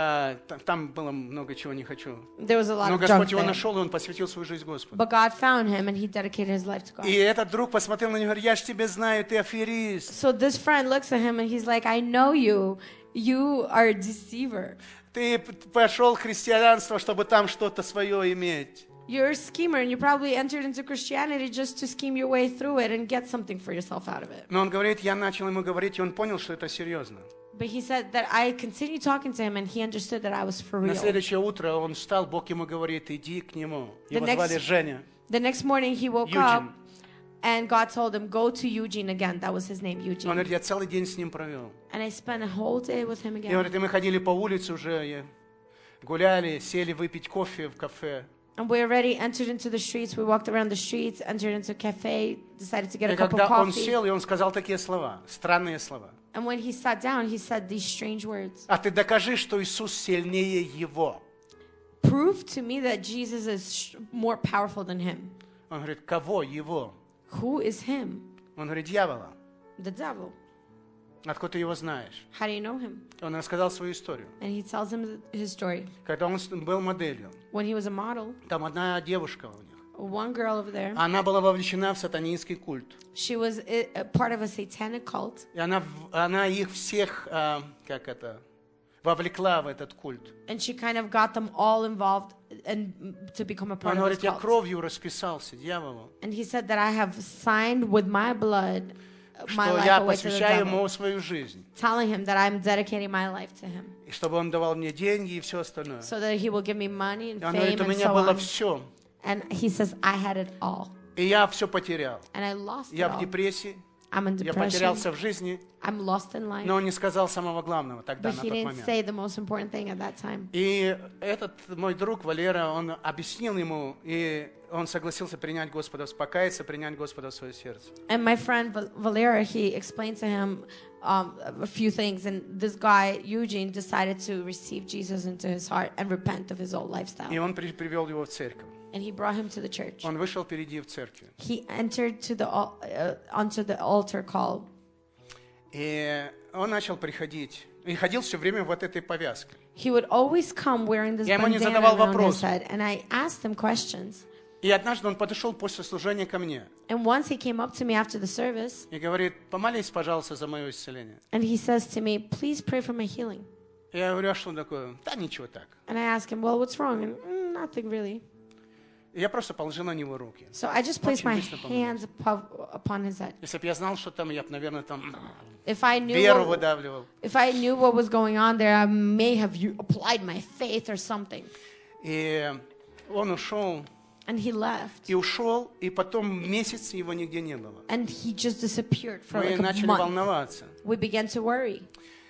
Там было много чего не хочу. There was a lot Но of junk Господь его there. нашел, и он посвятил свою жизнь Господу. But God found him and he dedicated his life to God. И этот друг посмотрел на него и говорит, я ж тебя знаю, ты аферист. So this friend looks at him and he's like, I know you. You are a deceiver. Ты пошел в христианство, чтобы там что-то свое иметь. You're a schemer and you probably entered into Christianity just to scheme your way through it and get something for yourself out of it. Но он говорит, я начал ему говорить, и он понял, что это серьезно. But he said that I continued talking to him and he understood that I was for На real. следующее утро он встал, Бог ему говорит, иди к нему. Его The next- звали Женя. The next morning he woke Eugene. up and God told him, go to Eugene again. That was his name, Он Eugene. говорит, я целый день с ним провел. And I spent a whole day with him И again. говорит, и мы ходили по улице уже, гуляли, сели выпить кофе в кафе. And we already entered into the streets. We walked around the streets, entered into a cafe, decided to get И a cup of когда он coffee. сел, и он сказал такие слова, странные слова. And when he sat down, he said these strange words. А ты докажи, что Иисус сильнее его. Prove to me that Jesus is more powerful than him. Он говорит, кого его? Who is him? Он говорит, дьявола. The devil. Откуда ты его знаешь? How do you know him? Он рассказал свою историю. And he tells him his story. Когда он был моделью, When he was a model, там одна девушка у них. one girl over there, Она была вовлечена в сатанинский культ. she was a part of a satanic cult. И она их всех, вовлекла в этот культ. And she kind of got them all involved and to become a part Он of говорит, this я cult. кровью расписался дьяволу, And he said that I have signed with my blood my что life я away to the посвящаю devil, ему свою жизнь. telling him that I'm dedicating my life to him, И чтобы он давал мне деньги и все остальное. so that he will give me money and И он fame говорит, у and меня so было on. все. And he says, I had it all. И я все потерял. And I lost it Я в all. депрессии, I'm in я depression. потерялся в жизни, I'm lost in life. но он не сказал самого главного тогда, But на he тот didn't момент. say the most important thing at that time. И этот мой друг Валера, он объяснил ему, и он согласился принять Господа, покаяться, принять Господа в свое сердце. And my friend Valera, he explained to him a few things. And this guy, Eugene, decided to receive Jesus into his heart and repent of his old lifestyle. И он привел его в церковь. And he brought him to the church. Он вышел впереди в церкви. He entered to the onto the altar call. И он начал приходить. И ходил все время вот этой повязкой. He would always come wearing this Я ему не bandana задавал around his вопросов. head. And I asked him questions. И однажды он подошел после служения ко мне And once he came up to me after the service, и говорит, помолись, пожалуйста, за мое исцеление. and he says to me, please pray for my healing. Я говорю, а что такое? Да ничего так. And I ask him, well, what's wrong? And nothing really. И я просто положил на него руки. So I just placed my Очень быстро hands upon his head. Если бы я знал, что там, я бы, наверное, там If I knew веру выдавливал. what was going on there, I may have applied my faith or something. И он ушел, And he left. и потом месяц его нигде не было. And he just disappeared for Мы like a начали month. волноваться. We began to worry.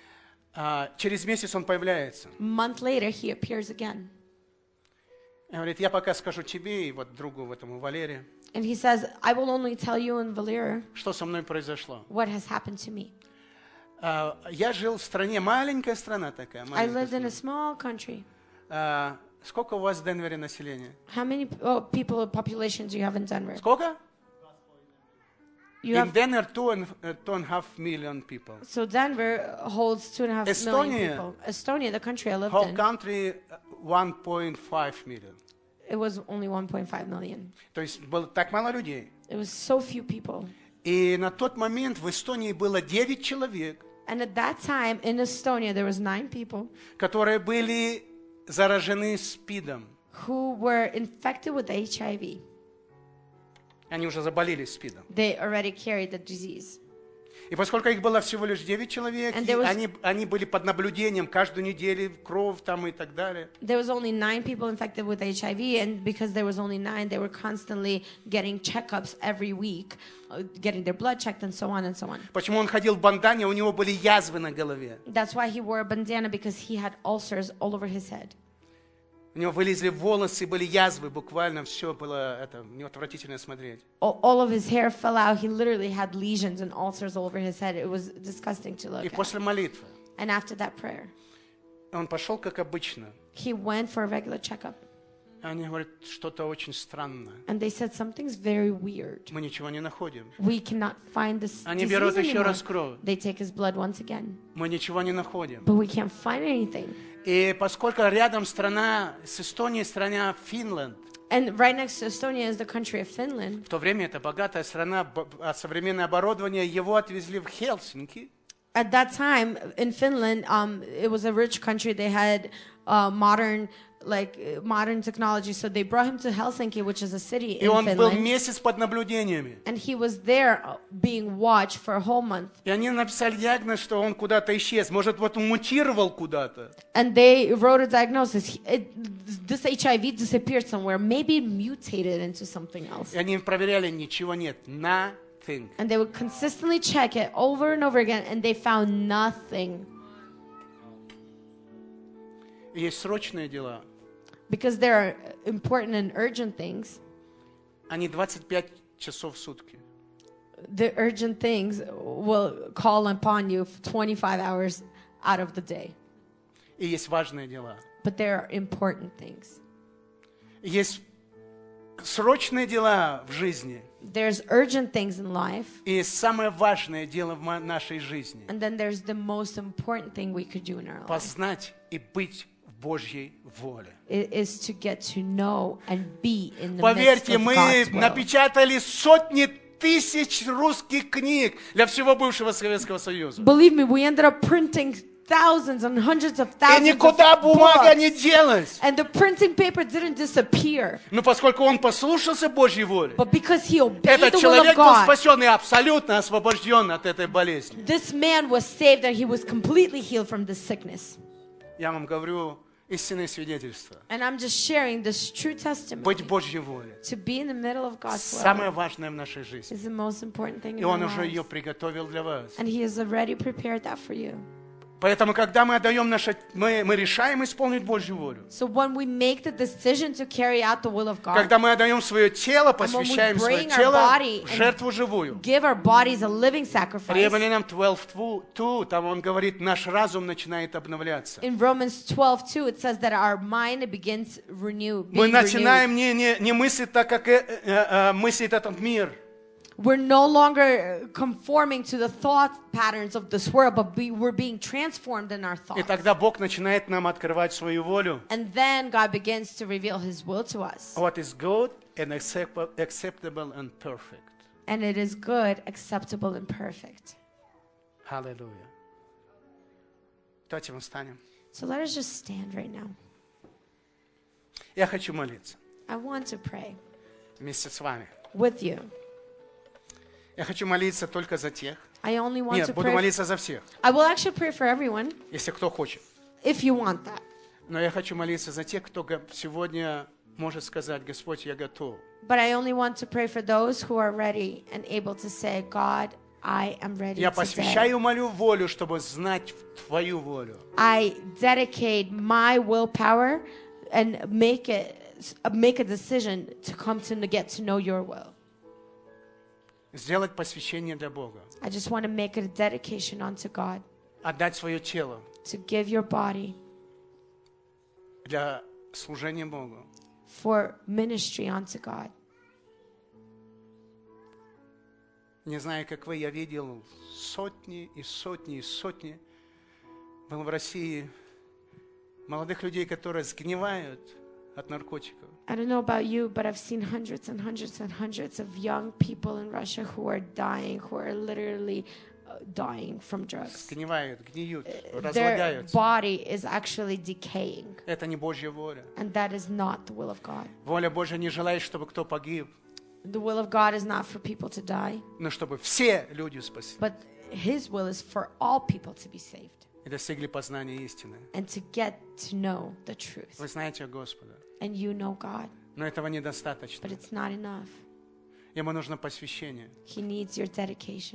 Через месяц он появляется. A month later, he appears again. И говорит, я пока скажу тебе и вот другу этому Валерию, And he says, I will only tell you and Valera что со мной произошло. what has happened to me. Я жил в стране, маленькая страна такая. I lived in a small country. Сколько у вас в Денвере населения? How many people, population do you have in Denver? Сколько? You In have, Denver, 2.5 million people. so Denver holds 2.5 Estonia. million people. Estonia, the country I lived Whole in, country, 1.5 million. it was only 1.5 million. То есть было так мало людей. It was so few people. И на тот момент в Эстонии было 9 человек, And at that time in Estonia, there was 9 people которые были заражены СПИДом. who were infected with HIV. Они уже заболели СПИДом. They already carried the disease. И поскольку их было всего лишь 9 человек, And и there was- они были под наблюдением каждую неделю, кровь там и так далее. There was only 9 people infected with HIV, and because there was only 9, they were constantly getting checkups every week, getting their blood checked and so on and so on. Почему он ходил в бандане, у него были язвы на голове. That's why he wore a bandana, because he had ulcers all over his head. У него вылезли волосы, были язвы, буквально все было отвратительно смотреть. All of his hair fell out. He literally had lesions and ulcers all over his head. It was disgusting to look И at. после молитвы And after that prayer, он пошел, как обычно. he went for a regular checkup. Они говорят, что-то очень странное. And they said, something's very weird. Мы ничего не находим. We cannot find this Они disease берут еще anymore. раз кровь. They take his blood once again. Мы ничего не находим. But we can't find anything. И поскольку рядом страна с Эстонией, страна Финлянд, And right next to Estonia is the country of Finland. в то время это богатая страна, современное оборудование, его отвезли в Хельсинки. At that time in Finland, it was a rich country. They had modern technology. So they brought him to Helsinki, which is a city И in он был Finland. месяц под наблюдениями. And he was there being watched for a whole month. И они написали диагноз, что он куда-то исчез. Может, вот он мутировал куда-то. And they wrote a diagnosis. This HIV disappeared somewhere. Maybe it mutated into something else. И они проверяли, ничего нет. Nothing. And they would consistently check it over and over again, and they found nothing. Есть срочные дела. Because there are important and urgent things. Они 25 часов в сутки. The urgent things will call upon you 25 hours out of the day. И есть важные дела. But there are important things. Есть срочные дела в жизни. There's urgent things in life. И есть самое важное дело в нашей жизни. And then there's the most important thing we could do in our life. Познать и быть в Божьей воле. It is to get to know and be in the midst Поверьте, of мы God's will. напечатали сотни тысяч русских книг для всего бывшего Советского Союза. Believe me, we ended up printing thousands and hundreds of И thousands никуда of бумага не books. делась. And the printing paper didn't disappear. Но поскольку он послушался Божьей воли, But because he obeyed этот the will человек of был God, спасен и абсолютно освобожден от этой болезни. this man was saved and he was completely healed from this sickness. Я вам говорю истинное свидетельство. And I'm just sharing this true Быть testimony. в Божьей воле. To be in the middle of God's Самое will важное в нашей жизни. is the most important thing И in our Он уже ее lives. приготовил для вас. And he has already prepared that for you. Поэтому, когда мы отдаем мы решаем исполнить Божью волю. So when we make the decision to carry out the will of God, Когда мы отдаем свое тело, when we посвящаем свое bring our тело body в and жертву живую. give our bodies a living sacrifice. Римлянам 12:2, там он говорит, наш разум начинает обновляться. In Romans 12:2, it says that our mind begins Мы being начинаем renewed. не мыслить так, как мыслит этот мир. We're no longer conforming to the thought patterns of this world, but we're being transformed in our И thoughts. тогда Бог начинает нам открывать свою волю. And then God begins to reveal His will to us. What is good and acceptable and perfect. And it is good, acceptable, and perfect. Аллилуйя. Давайте мы встанем. So let us just stand right now. Я хочу молиться. I want to pray вместе с вами. with you. Я хочу молиться только за тех. I only want Нет, to буду pray. молиться за всех, I will actually pray for everyone если кто хочет. if you want that. Но я хочу молиться за тех, кто сегодня может сказать: Господь, я готов. But I only want to pray for those who are ready and able to say, God, I am ready Я today. посвящаю мою волю, чтобы знать Твою волю. I dedicate my willpower and make a decision to come to get to know your will. Сделать посвящение для Бога. I just want to make a dedication unto God, Отдать свое тело to give your body для служения Богу. for ministry unto God. Не знаю, как вы, я видел сотни и сотни и сотни. Был в России молодых людей, которые сгнивают от наркотиков. I don't know about you, but I've seen hundreds and hundreds and hundreds of young people in Russia who are dying, who are literally dying from drugs. Сгнивают, гниют, Their разлагаются. body is actually decaying, Это не Божья воля. and that is not the will of God. Воля Божья не желает, чтобы кто погиб, The will of God is not for people to die, но чтобы все люди спасли but His will is for all people to be saved и достигли познания истины. and to get to know the truth. Вы знаете Господа, And you know God, но этого недостаточно. but it's not enough. Ему нужно посвящение. He needs your dedication.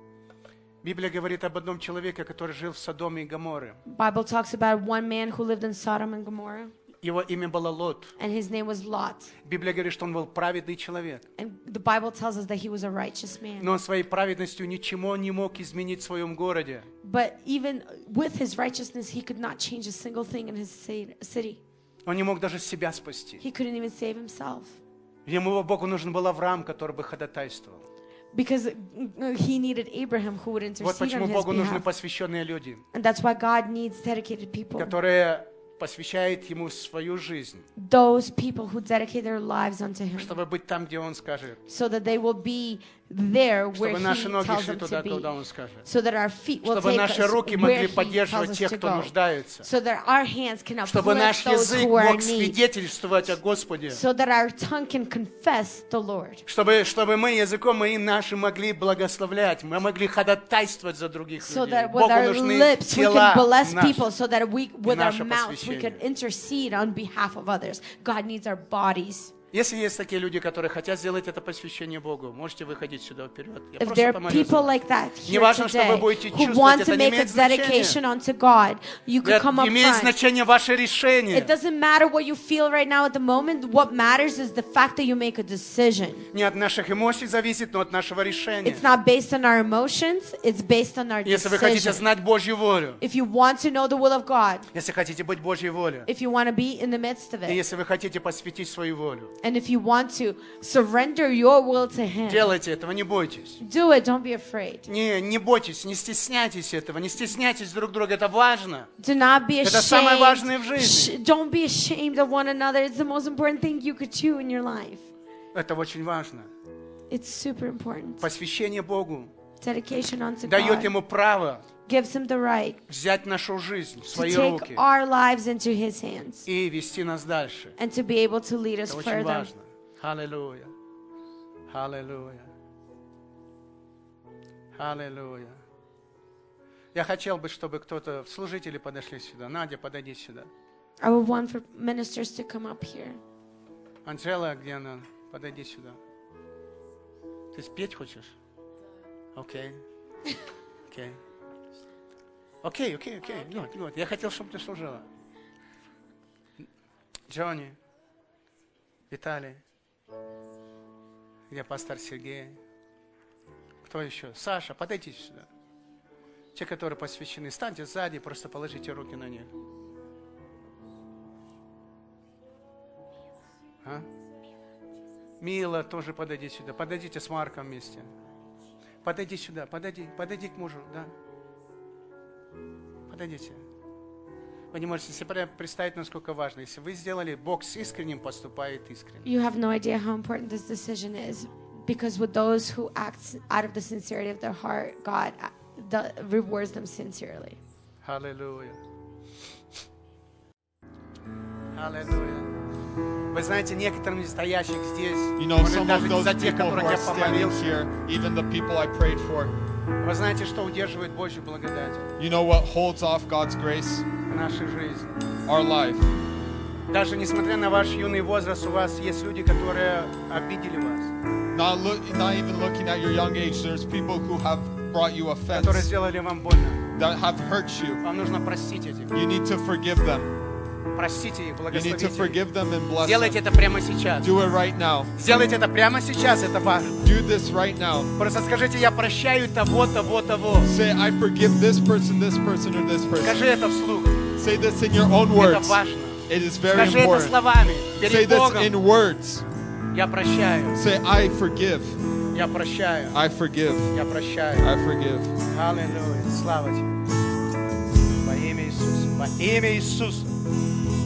Библия говорит об одном человеке, который жил в Содоме и Гоморре. Bible talks about one man who lived in Sodom and Gomorrah, Его имя было Лот. and his name was Lot. Библия говорит, что он был праведный человек. And the Bible tells us that he was a righteous man. Но он своей праведностью ничего не мог изменить в своем городе. But even with his righteousness, he could not change a single thing in his city. Он не мог даже себя спасти. He couldn't even save himself. Ему, Богу, нужен был Авраам, который бы ходатайствовал. Because he needed Abraham who would Вот intercede почему on his Богу нужны behalf. посвященные люди, And that's why God needs dedicated people. которые посвящают Ему свою жизнь, Those people who dedicate their lives unto Him. чтобы быть там, где Он скажет. So that they will be there where Чтобы He наши ноги tells шли them туда, to be. куда Он скажет. So that our feet will Чтобы take наши us руки where могли He tells поддерживать us тех, to кто go. нуждается. So that our hands can Чтобы uplift наш those язык who are мог in need. свидетельствовать о Господе. So that our tongue can confess the Lord. Чтобы мы языком моим нашим могли благословлять, мы могли ходатайствовать за других So людей. that with Богу our нужны lips we тела can bless наши. people, so that we, with our наше mouths we can посвящение. intercede on behalf of others. God needs our bodies. Если есть такие люди, которые хотят сделать это посвящение Богу, можете выходить сюда вперед. Я If просто there are помолюсь за people вас. like that here Не важно, что вы today будете who чувствовать, want это to не make a имеет значения. dedication unto God, you could come up Имеет front. значение ваше решение. It doesn't matter what you feel right now at the moment. What matters is the fact that you make a decision. Не от наших эмоций зависит, но от нашего решения. It's not based on our emotions, it's based on our Если вы хотите decision. знать Божью волю, If you want to know the will of God, если хотите быть Божьей волей, if you want to be in the midst of и it, если вы хотите посвятить свою волю, and if you want to surrender your will to Him, делайте этого, не бойтесь. do it, don't be afraid. Не бойтесь, не стесняйтесь этого, не стесняйтесь друг друга, это важно. Do not be Это самое важное в ashamed. жизни. Don't be ashamed of one another. It's the most important thing you could do in your life. Это очень важно. It's super important. Посвящение Богу Dedication unto дает God Ему право gives Him the right взять нашу жизнь в to свои take руки our lives into His hands и вести нас дальше. and to be able to lead us Это очень further. важно. Аллилуйя. Аллилуйя. Аллилуйя. Я хотел бы, чтобы кто-то, служители подошли сюда. Надя, подойди сюда. I would want for ministers to come up here. Анжела, где она? Подойди сюда. Ты спеть хочешь? Окей. Окей. Окей. Good. Я хотел, чтобы ты служила. Джонни. Виталий. Где пастор Сергей? Кто еще? Саша, подойдите сюда. Те, которые посвящены, станьте сзади, просто положите руки на них. А? Мила, тоже подойди сюда. Подойдите с Марком вместе. Подойди сюда, подойди к мужу, да. Подойдите. Вы не можете себе представить, насколько важно. Если вы сделали, Бог с искренним поступает искренне. You have no idea how important this decision is, because with those who act out of the sincerity of their heart, God rewards them sincerely. Аллилуйя. Аллилуйя. Вы знаете, некоторым из стоящих здесь, You know, может, some даже of those за тех, people who которых are я standing помолился, here, even the people I prayed for, вы знаете, что удерживает Божью благодать you know what holds off God's grace? в нашей жизни. Our life. Даже несмотря на ваш юный возраст, у вас есть люди, которые обидели вас, Not even looking at your young age, there's people who have brought you которые offense, сделали вам больно. that have hurt you. Вам нужно простить этих. You need to forgive them. Простите их, You need благословите to их. forgive them and bless Сделайте them. это прямо сейчас. Do it right now. Сделайте это прямо сейчас, это важно. Do this right now. Просто скажите, я прощаю того, того, того. Say, I forgive this person, or this person. Скажи это вслух. Say this in your own Это words. важно. It is very Скажи это important. словами. Say Перед this Богом. in words. Я прощаю. Say, I forgive. Я прощаю. I forgive. Я прощаю. I forgive. Аллилуйя. Слава тебе. Во имя Иисуса. Во имя Иисуса.